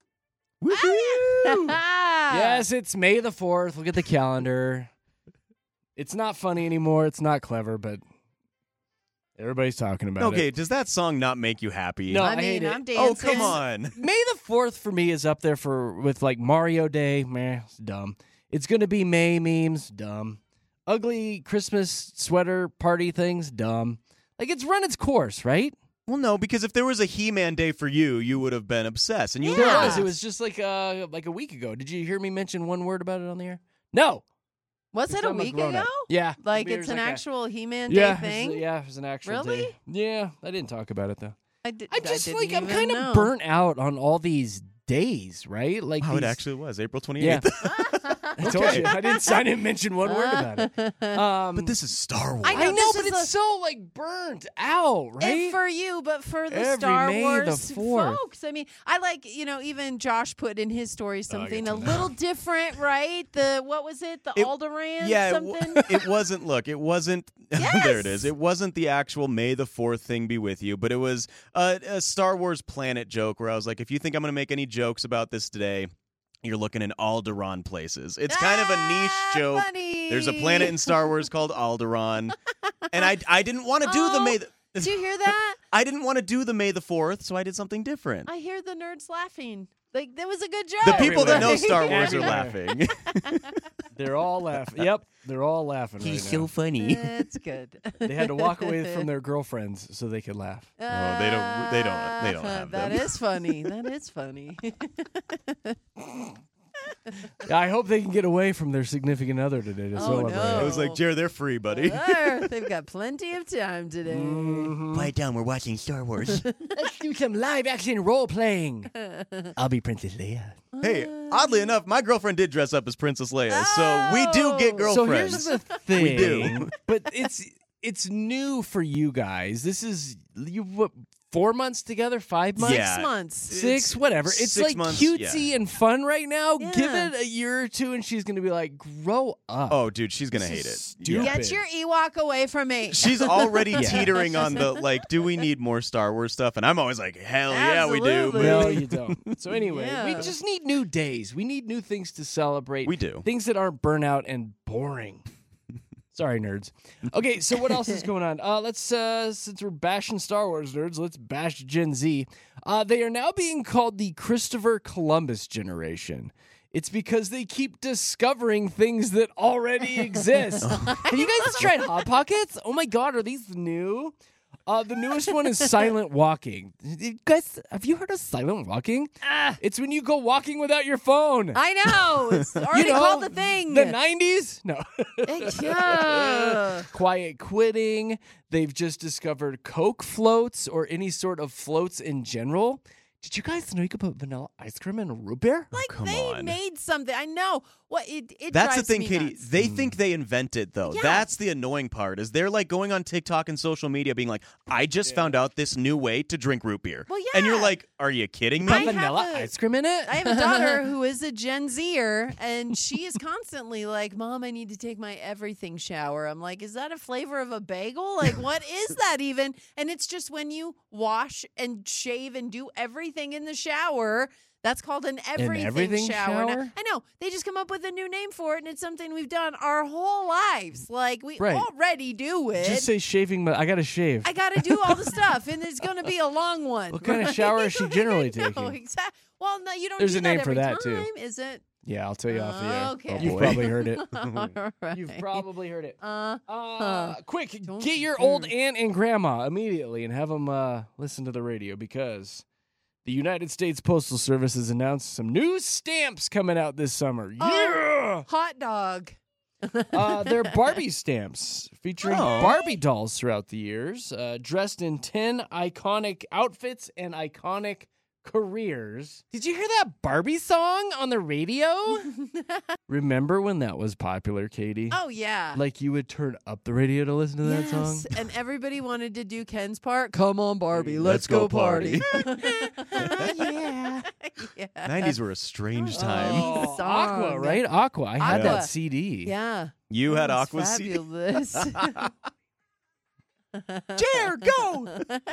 Woo-hoo! Yes, it's May the 4th. Look at the calendar. It's not funny anymore. It's not clever, but everybody's talking about it. Okay, does that song not make you happy? No, I hate mean, it. I'm dancing. Oh, come on. May the 4th for me is up there with like Mario Day. Meh, it's dumb. It's going to be May memes. Dumb. Ugly Christmas sweater party things. Dumb. Like, it's run its course, right? Well, no, because if there was a He-Man day for you, you would have been obsessed. And you There were. was. It was just like a week ago. Did you hear me mention one word about it on the air? No. Was it a I'm a week grown-up. ago? Yeah. Like Maybe it's there's an like actual He-Man yeah, Day thing? It was an actual Really? day. Yeah, I didn't talk about it, though. I'm didn't I'm even kind know. of burnt out on all these days, right? Like Wow, it these- actually was April 28th. Yeah. I told you. I didn't mention one word about it. But this is Star Wars. I know, I know, this but is it's so like burnt out, right? And for you, but for the Every Star May Wars the 4th. folks. I mean, I like, even Josh put in his story something get a to little different, right? what was it? The Alderaan Yeah, something? it wasn't. Look, it wasn't. There it is. It wasn't the actual May the 4th thing be with you, but it was a Star Wars planet joke where I was like, if you think I'm going to make any jokes about this today, you're looking in Alderaan places. It's kind of a niche joke. Funny. There's a planet in Star Wars called Alderaan, and I didn't want to do the May. Did you hear that? I didn't want to do the May the 4th, so I did something different. I hear the nerds laughing. Like, that was a good joke. The people that know Everywhere. Star Wars are Everywhere. laughing. They're all laughing. Yep, they're all laughing. He's right so now. funny. That's good. They had to walk away from their girlfriends so they could laugh. Oh, they don't have That them. is funny. That is funny. Yeah, I hope they can get away from their significant other today to celebrate. no. I was like, Jared, they're free, buddy. They've got plenty of time today. Quiet down, we're watching Star Wars. Let's do some live action role playing. I'll be Princess Leia. Hey, oddly enough, my girlfriend did dress up as Princess Leia, so we do get girlfriends. So here's the thing. We do. But it's new for you guys. This is 4 months together, 5 months, Yeah. 6 months. 6, whatever. It's 6 like months, cutesy and fun right now. Yeah. Give it a year or two, and she's gonna be like, "Grow up." Oh, dude, she's gonna This hate is it. stupid. Get your Ewok away from me. She's already teetering on the do we need more Star Wars stuff? And I'm always like, hell yeah, we do. Absolutely. No, you don't. So anyway, we Yeah. just need new days. We need new things to celebrate. We do. Things that aren't burnout and boring. Sorry, nerds. Okay, so what else is going on? Let's since we're bashing Star Wars nerds, let's bash Gen Z. They are now being called the Christopher Columbus generation. It's because they keep discovering things that already exist. Have you guys tried Hot Pockets? Oh my God, are these new? The newest one is silent walking. You guys, have you heard of silent walking? It's when you go walking without your phone. I know. It's already called the thing. The 90s? No. Yeah. Quiet quitting. They've just discovered Coke floats or any sort of floats in general. Did you guys know you could put vanilla ice cream in root beer? Like come they on. made something. I know. What it That's the drives thing, me Katie. nuts. They think they invented though. Yeah. That's the annoying part. Is they're like going on TikTok and social media, being like, "I just found out this new way to drink root beer." Well, And you're yeah. like, "Are you kidding me?" Put I have vanilla a- ice cream in it? I have a daughter who is a Gen Zer, and she is constantly like, "Mom, I need to take my everything shower." I'm like, "Is that a flavor of a bagel? Like, what is that even?" And it's just when you wash and shave and do everything in the shower. That's called an everything shower. Now, shower? I know. They just come up with a new name for it, and it's something we've done our whole lives. Like, we Right. already do it. Just say shaving. I got to shave. I got to do all the stuff, and it's going to be a long one. What kind of shower is she generally taking? No, exactly. Well, no, you don't There's do a name that for every that, too. time, is it? Yeah, I'll tell you off the air. Okay. You've boy. probably heard it. All right. You've probably heard it. Huh. Quick, Don't get your you old dare. aunt and grandma immediately and have them listen to the radio because the United States Postal Service has announced some new stamps coming out this summer. Yeah! Hot dog. They're Barbie stamps featuring Barbie dolls throughout the years, dressed in 10 iconic outfits and iconic careers. Did you hear that Barbie song on the radio? Remember when that was popular, Katie? Oh, yeah. Like you would turn up the radio to listen to that song? And everybody wanted to do Ken's part. Come on, Barbie, let's go party. Yeah. 90s were a strange time. Oh, Aqua, right? Aqua. I had that CD. Yeah. You had That was Aqua's CD? fabulous. Jer, go!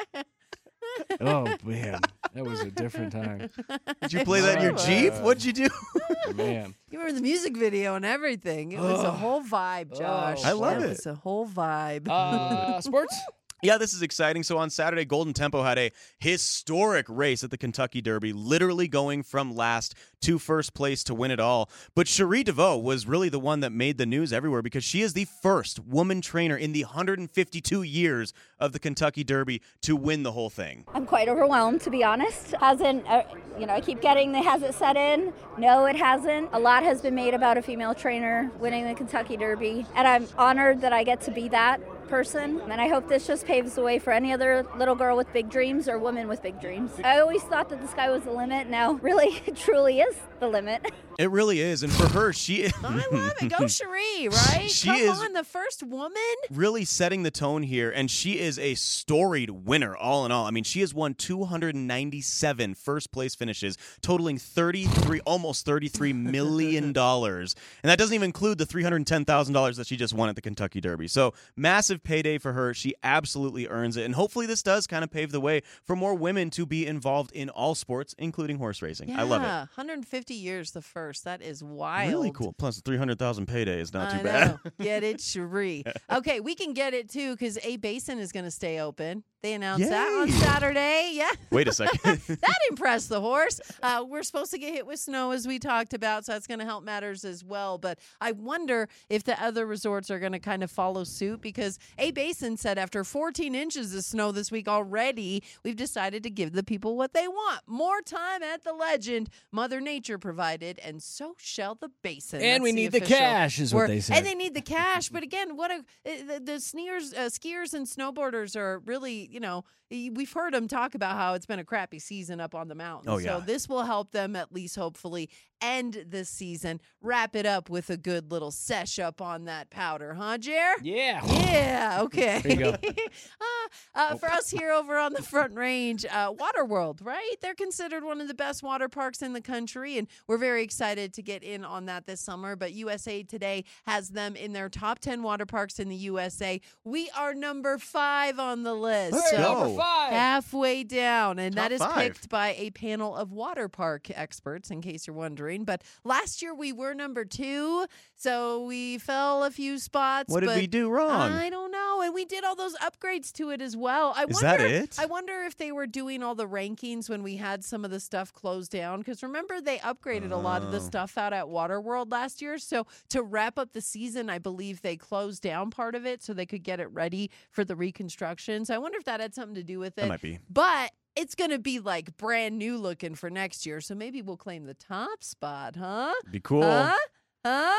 Oh, man. That was a different time. Did you play that in your Jeep? What'd you do? Man. You remember the music video and everything. It was a whole vibe, Josh. I love it. It was a whole vibe. Sports? Yeah, this is exciting. So on Saturday, Golden Tempo had a historic race at the Kentucky Derby, literally going from last to first place to win it all. But Cherie DeVoe was really the one that made the news everywhere because she is the first woman trainer in the 152 years of the Kentucky Derby to win the whole thing. I'm quite overwhelmed, to be honest. Hasn't, I keep getting the has it set in? No, it hasn't. A lot has been made about a female trainer winning the Kentucky Derby, and I'm honored that I get to be that person, and I hope this just paves the way for any other little girl with big dreams or woman with big dreams. I always thought that the sky was the limit. Now, really, it truly is the limit. It really is, and for her, she is... I love it. Go Cherie, right? Come on, the first woman? Really setting the tone here, and she is a storied winner, all in all. I mean, she has won 297 first-place finishes, totaling almost $33 million. And that doesn't even include the $310,000 that she just won at the Kentucky Derby. So, massive payday for her. She absolutely earns it, and hopefully this does kind of pave the way for more women to be involved in all sports, including horse racing. Yeah, I love it. 150 years the first. That is wild. Really cool. Plus, the $300,000 payday is not too I bad. know. Get it, Cherie. Okay, we can get it too because A Basin is going to stay open. They announced that on Saturday. Yeah. Wait a second. That impressed the horse. We're supposed to get hit with snow, as we talked about, so that's going to help matters as well. But I wonder if the other resorts are going to kind of follow suit because A Basin said after 14 inches of snow this week already, we've decided to give the people what they want. More time at the Legend. Mother Nature provided, and so shall the Basin. And we need the cash, is what they said. And they need the cash. But again, the skiers and snowboarders are really, we've heard them talk about how it's been a crappy season up on the mountain. Oh, yeah. So this will help them at least hopefully end this season, wrap it up with a good little sesh up on that powder, huh, Jer? Yeah. Yeah, okay. There you go. For us here over on the Front Range, Waterworld, right? They're considered one of the best water parks in the country, and we're very excited to get in on that this summer. But USA Today has them in their top 10 water parks in the USA. We are number 5 on the list. Let's so go. Number 5. Halfway down, and Top that is 5. picked by a panel of water park experts, in case you're wondering. But last year we were number 2, so we fell a few spots. What did but we do wrong? I don't know, and we did all those upgrades to it as well. Is that it? I wonder if they were doing all the rankings when we had some of the stuff closed down, because remember they upgraded a lot of the stuff out at Waterworld last year. So to wrap up the season, I believe they closed down part of it so they could get it ready for the reconstruction. So I wonder if that had something to do with it. That might be. But it's going to be like brand new looking for next year. So maybe we'll claim the top spot, huh? Be cool. Huh?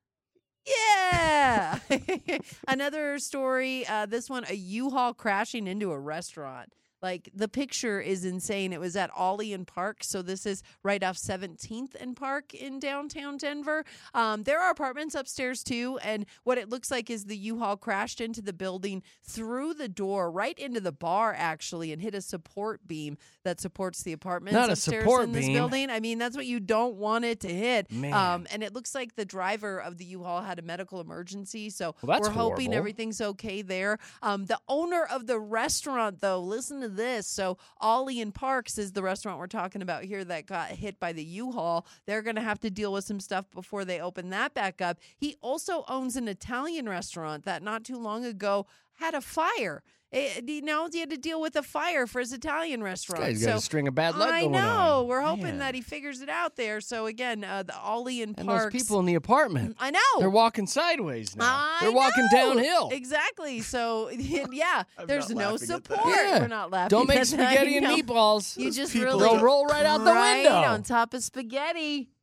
Yeah. Another story, this one, a U-Haul crashing into a restaurant. Like, the picture is insane. It was at Ollie and Park, so this is right off 17th and Park in downtown Denver. There are apartments upstairs, too, and what it looks like is the U-Haul crashed into the building through the door, right into the bar, actually, and hit a support beam that supports the apartments Not a upstairs support in this beam. building. I mean, that's what you don't want it to hit. Man. And it looks like the driver of the U-Haul had a medical emergency, so Well, that's we're hoping horrible. everything's okay there. The owner of the restaurant, though, listen to this. So Ollie and Parks is the restaurant we're talking about here that got hit by the U-Haul. They're going to have to deal with some stuff before they open that back up. He also owns an Italian restaurant that not too long ago had a fire. He had to deal with a fire for his Italian restaurant. He's got a string of bad luck going on. I know. We're hoping Man. that he figures it out there. So again, the Ollie and And Parks. those people in the apartment. I know. They're walking sideways now. I They're walking know. downhill. Exactly. So, yeah, there's not no laughing at that. support. Yeah. We're not laughing Don't make at that. spaghetti and I know. meatballs. You just people really They'll roll right out the window. on top of spaghetti.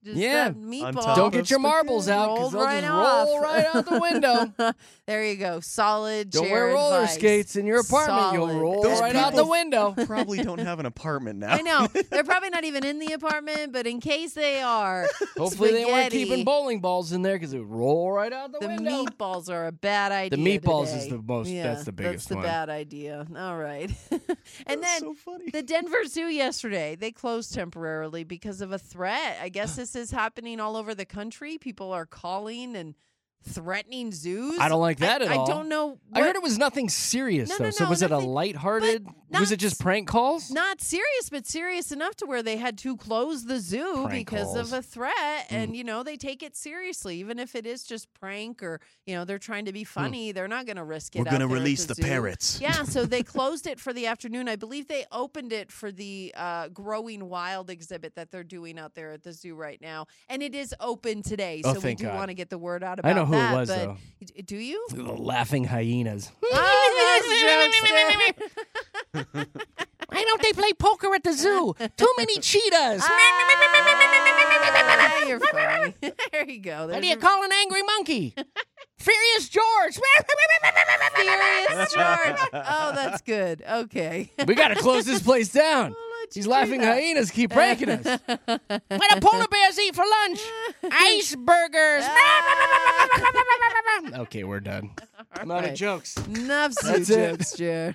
Just Yeah. meatball. Don't get your marbles out because they'll just roll right out the window. There you go. Solid Don't chair wear roller advice. skates in your apartment. You'll Solid. roll Those right out the window. Probably don't have an apartment now. I know. They're probably not even in the apartment, but in case they are, Hopefully they weren't spaghetti. keeping bowling balls in there because it would roll right out the The window. meatballs are a bad idea. The meatballs today. is the most. Yeah, that's the biggest That's the one. bad idea. All right. And then so funny. the Denver Zoo yesterday, they closed temporarily because of a threat. I guess this is happening all over the country. People are calling and threatening zoos. I don't like that at all. I don't know. I heard it was nothing serious No, though. no, So no, was it a nothing- lighthearted? but Was it not just prank calls? Not serious, but serious enough to where they had to close the zoo Prank because calls. of a threat. And, they take it seriously. Even if it is just prank or, they're trying to be funny, they're not going to risk it. We're going to release the parrots. Yeah, so they closed it for the afternoon. I believe they opened it for the Growing Wild exhibit that they're doing out there at the zoo right now. And it is open today. Oh, So we thank do God. want to get the word out about I know who that. it was, but though. Do you? The laughing hyenas. Oh, that's jokester. Why don't they play poker at the zoo? Too many cheetahs. Yeah, you're funny. There you go. What do you call an angry monkey? Furious George. Furious George. Oh, that's good. Okay. We got to close this place down. These laughing hyenas keep pranking us. What do polar bears eat for lunch? Ice burgers. Okay, we're done. I'm out of jokes. Enough That's zoo it. jokes, Jer.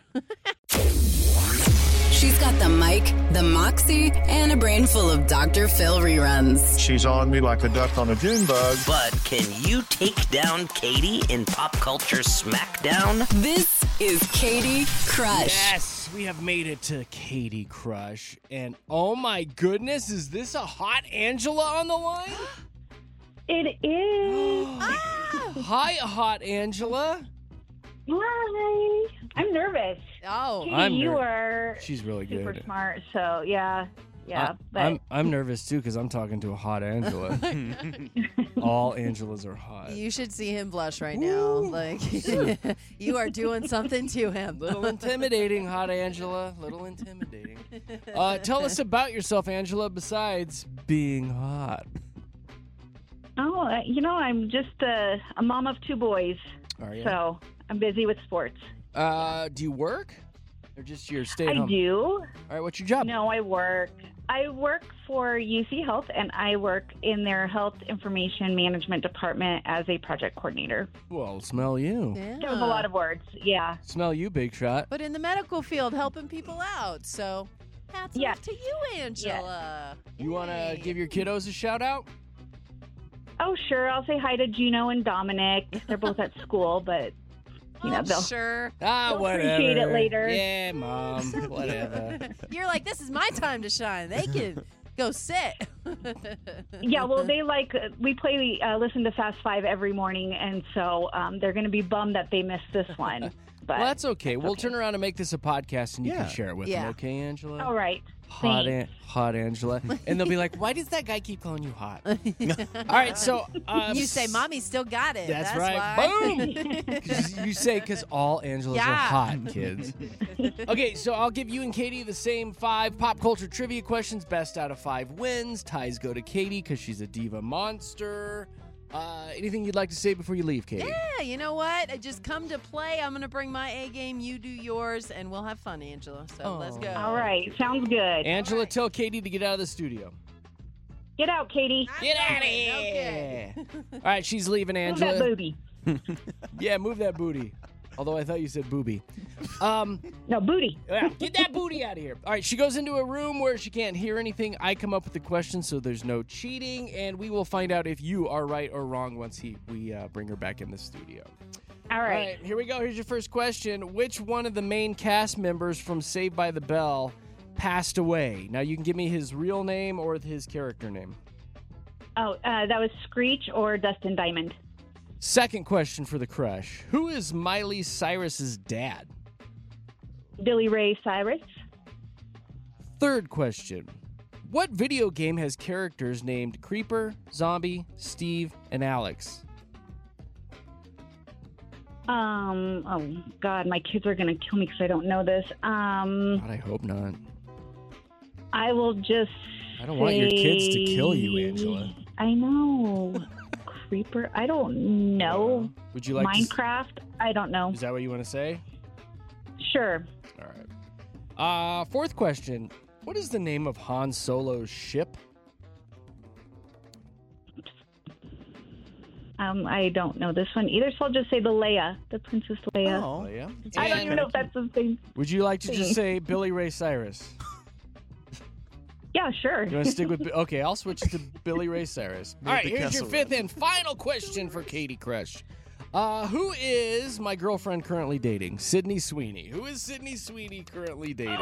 She's got the mic, the moxie, and a brain full of Dr. Phil reruns. She's on me like a duck on a June bug. But can you take down Katie in Pop Culture Smackdown? This is Katie Crush. Yes, we have made it to Katie Crush. And oh my goodness, is this a hot Angela on the line? It is. Hi, hot Angela. Hi. I'm nervous. Oh, Katie, I'm you ner- are She's really super good. smart. So yeah. But I'm nervous too because I'm talking to a hot Angela. All Angelas are hot. You should see him blush right now. Like you are doing something to him. Little intimidating, hot Angela. Little intimidating. Tell us about yourself, Angela, besides being hot. Oh, I'm just a mom of 2 boys. Are you? So I'm busy with sports. Do you work? Or just your stay at I home? do. All right, what's your job? No, I work. I work for UC Health, and I work in their health information management department as a project coordinator. Well, smell you. Yeah. That was a lot of words. Yeah. Smell you, big shot. But in the medical field, helping people out. So hats Yes. off to you, Angela. You want to give your kiddos a shout out? Oh, sure. I'll say hi to Juno and Dominic. They're both at school, but they'll Sure. they'll Whatever. appreciate it later. Yeah, Mom. Whatever. You're like, this is my time to shine. They can go sit. Yeah, well, they we play listen to Fast Five every morning, and so they're going to be bummed that they missed this one. But Well, that's okay. We'll turn around and make this a podcast, and you Yeah. can share it with Yeah. them. Okay, Angela? all right. Hot, Thanks. hot Angela. And they'll be like, why does that guy keep calling you hot? All right, so... You say, Mommy still got it. That's That's right. Why. Boom! You say, because all Angelas Yeah. are hot, kids. Okay, so I'll give you and Katie the same 5 pop culture trivia questions. Best out of 5 wins. Ties go to Katie because she's a diva monster. Anything you'd like to say before you leave, Katie? Yeah, you know what? I just come to play. I'm going to bring my A game. You do yours, and we'll have fun, Angela. So let's go. All right. Sounds good. Angela, tell Katie to get out of the studio. Get out, Katie. Get out of here! Okay. All right, she's leaving, Move Angela. that booty. Yeah, move that booty. Although I thought you said booby. No, booty. Yeah, get that booty out of here. All right, she goes into a room where she can't hear anything. I come up with the questions, so there's no cheating, and we will find out if you are right or wrong once we bring her back in the studio. All All right. right, here we go. Here's your first question. Which one of the main cast members from Saved by the Bell passed away? Now, you can give me his real name or his character name. Oh, that was Screech or Dustin Diamond. Second question for the crush. Who is Miley Cyrus's dad? Billy Ray Cyrus. Third question. What video game has characters named Creeper, Zombie, Steve, and Alex? Oh, God, my kids are going to kill me because I don't know this. God, I hope not. I will just I don't want your kids to kill you, Angela. I know. Creeper. I don't know. Would you like Minecraft? I don't know. Is that what you want to say? Sure. All right. Fourth question. What is the name of Han Solo's ship? I don't know this one either, so I'll just say the Leia, the Princess Leia. Oh, yeah. I don't even know if that's the same. Would you like to just say Billy Ray Cyrus? Yeah, sure. You want to stick with... Okay, I'll switch to Billy Ray Cyrus. All right, here's your fifth and final question for Katie Crush. Who is my girlfriend currently dating? Sydney Sweeney. Who is Sydney Sweeney currently dating?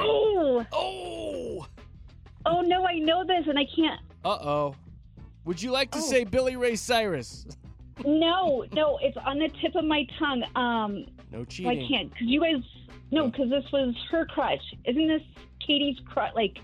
Oh, no, I know this, and I can't. Uh-oh. Would you like to say Billy Ray Cyrus? No, it's on the tip of my tongue. No cheating. I can't, because you guys... No, because this was her crush. Isn't this Katie's crush? Like...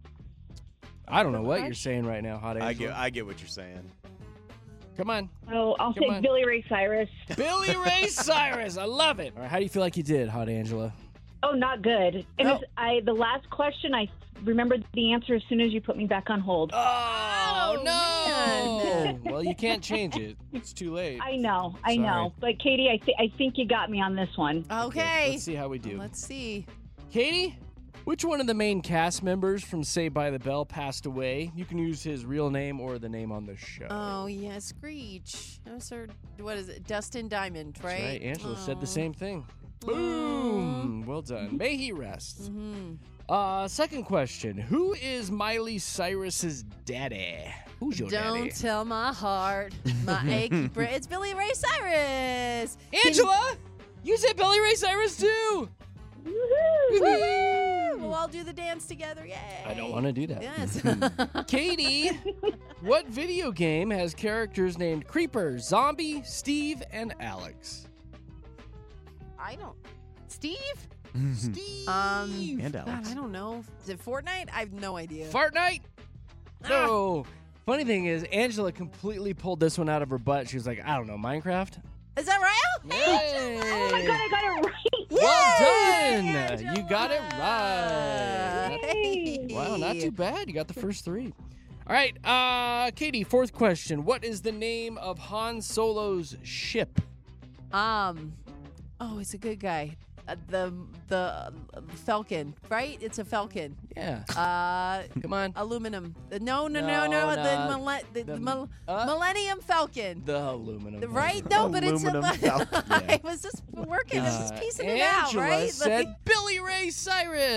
I don't know what you're saying right now, Hot Angela. I get what you're saying. Come on. Oh, I'll say Billy Ray Cyrus. Billy Ray Cyrus. I love it. All right, how do you feel like you did, Hot Angela? Oh, not good. And the last question, I remembered the answer as soon as you put me back on hold. Oh, no. Well, you can't change it. It's too late. I know. But, Katie, I think you got me on this one. Okay. Let's see how we do. Let's see. Katie, which one of the main cast members from Saved by the Bell passed away? You can use his real name or the name on the show. Oh, yeah, Screech. What is it? Dustin Diamond, right? That's right. Angela said the same thing. Boom. Well done. May he rest. Second question. Who is Miley Cyrus's daddy? Who's your daddy? Don't tell my heart. My achy brain. It's Billy Ray Cyrus. Angela, you said Billy Ray Cyrus too. Woo-hoo. We'll all do the dance together. Yay. I don't want to do that. Yes. Katie, what video game has characters named Creeper, Zombie, Steve, and Alex? I don't. Steve? Steve. And Alex. God, I don't know. Is it Fortnite? I have no idea. Fortnite? No. Funny thing is, Angela completely pulled this one out of her butt. She was like, I don't know, Minecraft? Is that right? Yay. Oh, my God, I got it right. Well done. Angela. You got it right. Hey. Wow, not too bad. You got the first three. All right, Katie, fourth question. What is the name of Han Solo's ship? It's a good guy. The Falcon, right? It's a Falcon. Yeah. Come on. Aluminum. No. No, The Millennium Falcon. The aluminum. Right? No, but it's Aluminum Falcon. I was just working. I was just piecing it out, Angela right? said Billy Ray Cyrus.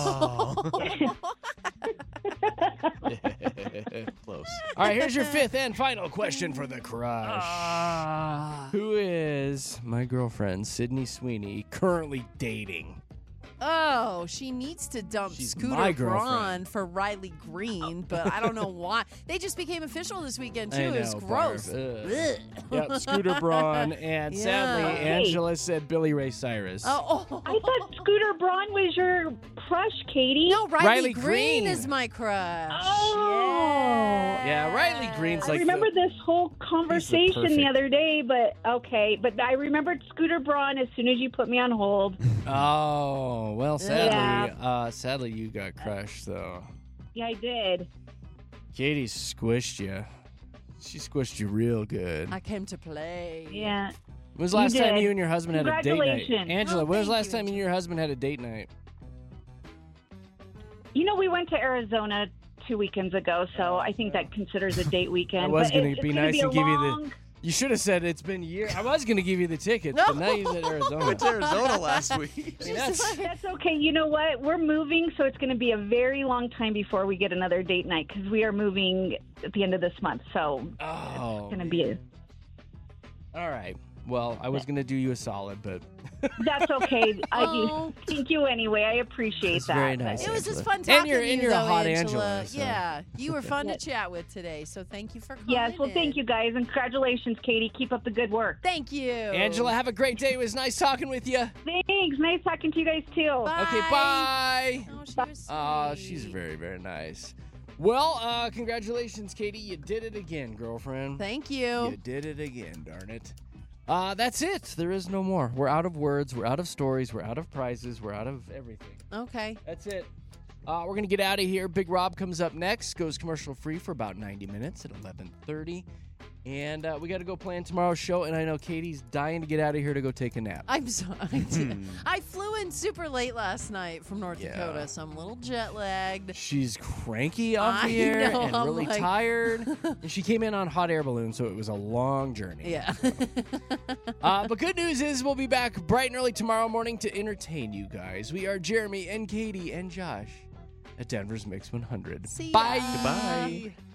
Close. All right, here's your fifth and final question for the crush. Who is my girlfriend, Sydney Sweeney, currently dating? Oh, she needs to dump She's Scooter my Braun girlfriend. for Riley Green, but I don't know why. They just became official this weekend, too. I know, It was gross. barf. Ugh. Yep, Scooter Braun, and Yeah. sadly, Hey. Angela said Billy Ray Cyrus. Oh. I thought Scooter Braun was your crush, Katie. No, Riley Riley Green Green. is my crush. Yeah, Riley Green's I like remember this whole conversation perfect. the other day, but okay. But I remembered Scooter Braun as soon as you put me on hold. Oh, well, sadly, you got crushed, though. Yeah, I did. Katie squished you. She squished you real good. I came to play. Yeah. When was the last time did. you and your husband had a date night? Congratulations. Angela, Oh, when was the thank last you, time you and your husband had a date night? You know, we went to Arizona 2 weekends ago, so I think that considers a date weekend. I was But going it's to be gonna nice a and give you long- the... You should have said it's been years. I was going to give you the tickets, but now you said Arizona. Went to Arizona last week. I mean, that's... That's okay. You know what? We're moving, so it's going to be a very long time before we get another date night because we are moving at the end of this month. So it's going to be All right. Well, I was going to do you a solid, but... That's okay. Thank you anyway. I appreciate That's that. very nice. It was just Angela. fun talking And you're, to you, and you're a though, hot Angela. Angela. So. Yeah, you were fun to chat with today, so thank you for calling Yes, well, in. thank you guys, and congratulations, Katie. Keep up the good work. Thank you. Angela, have a great day. It was nice talking with you. Thanks. Nice talking to you guys, too. Bye. Okay, bye. Oh, she was Oh, she's very, very nice. Well, congratulations, Katie. You did it again, girlfriend. Thank you. You did it again, darn it. That's it. There is no more. We're out of words. We're out of stories. We're out of prizes. We're out of everything. Okay. That's it. We're going to get out of here. Big Rob comes up next. Goes commercial free for about 90 minutes at 11:30. And we got to go plan tomorrow's show. And I know Katie's dying to get out of here to go take a nap. I'm sorry. I flew in super late last night from North Dakota, so I'm a little jet lagged. She's cranky off the air and really tired. And she came in on hot air balloon, so it was a long journey. Yeah. But good news is we'll be back bright and early tomorrow morning to entertain you guys. We are Jeremy and Katie and Josh at Denver's Mix 100. See ya. Bye. Goodbye.